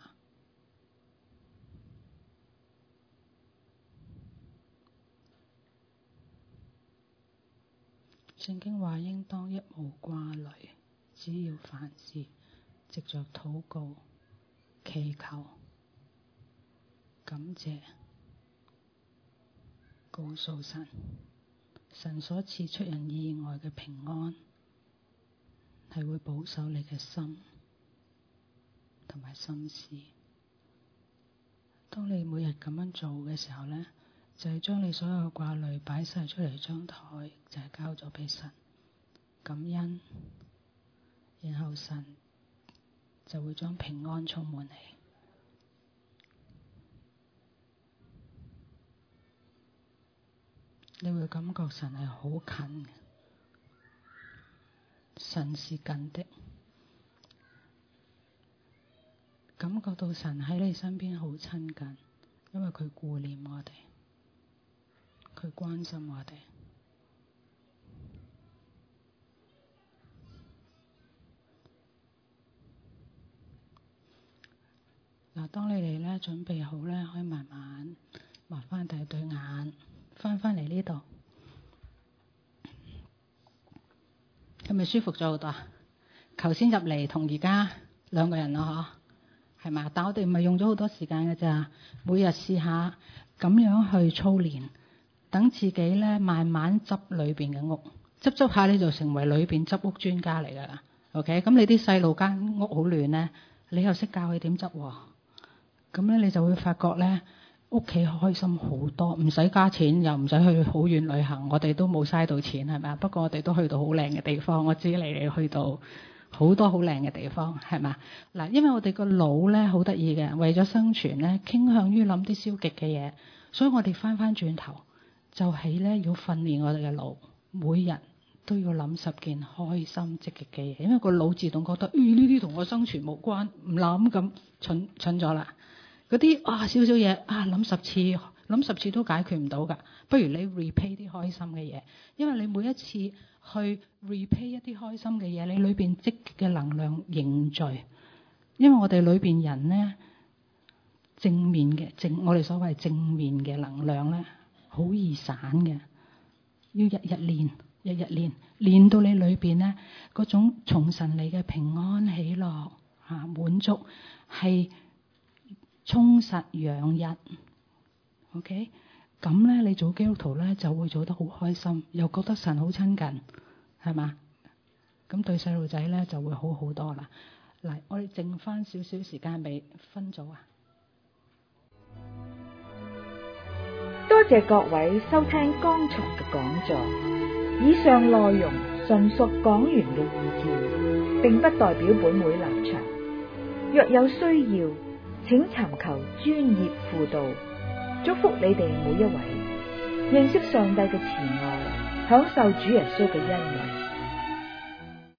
聖經話應當一無掛慮，只要凡事藉着禱告、祈求、感謝，告訴神，神所賜出人意外嘅平安，係會保守你嘅心同埋心思。當你每日咁樣做嘅時候呢，就係將你所有嘅掛慮擺晒出嚟張台，就係交咗俾神，感恩，然後神就會將平安充滿你。你會感覺神係好近嘅，神是近的，感覺到神喺你身邊好親近，因為佢顧念我哋，佢關心我哋。嗱，當你哋咧準備好咧，可以慢慢擘翻大對眼，翻嚟呢度，係咪舒服咗好多啊？頭先入嚟同而家兩個人咯，嗬，係嘛？但我哋唔係用咗好多時間嘅咋，每日試下咁樣去操練，等自己咧慢慢執裏邊嘅屋，執下你就成為裏邊執屋專家嚟噶啦。OK， 咁你啲細路間屋好亂咧，你又識教佢點執喎？咁咧你就會發覺咧，屋企開心好多，唔使加錢，又唔使去好遠旅行，我哋都冇嘥到錢，係咪啊？不過我哋都去到好靚嘅地方，我知你哋去到好多好靚嘅地方，係嘛？嗱，因為我哋個腦咧好得意嘅，為咗生存咧，傾向於諗啲消極嘅嘢，所以我哋翻轉頭就係咧要訓練我哋嘅腦，每日都要諗10件開心積極嘅嘢，因為個腦自動覺得，呢啲同我生存無關，唔諗咁蠢咗啦。嗰啲少少嘢諗10次都解決唔到㗎，不如你 replay 啲開心嘅嘢，因為你每一次去 replay 一啲開心嘅嘢，你裏邊積極嘅能量凝聚，因為我哋裏邊人咧正面嘅我哋所謂正面嘅能量咧好易散嘅，要日日練，練到你裏邊咧嗰種從神嚟嘅平安喜樂滿足係充實養日 ，OK， 咁咧你做基督徒咧就會做得好開心，又覺得神好親近，係嘛？咁對細路仔咧就會好好多啦。嗱，我哋剩翻少少時間俾分組啊！ 多謝各位收聽剛才嘅講座，以上內容純屬講員嘅意見，並不代表本會立場。若有需要，請尋求專業輔導，祝福你哋每一位，認識上帝嘅慈愛，享受主耶穌嘅恩惠。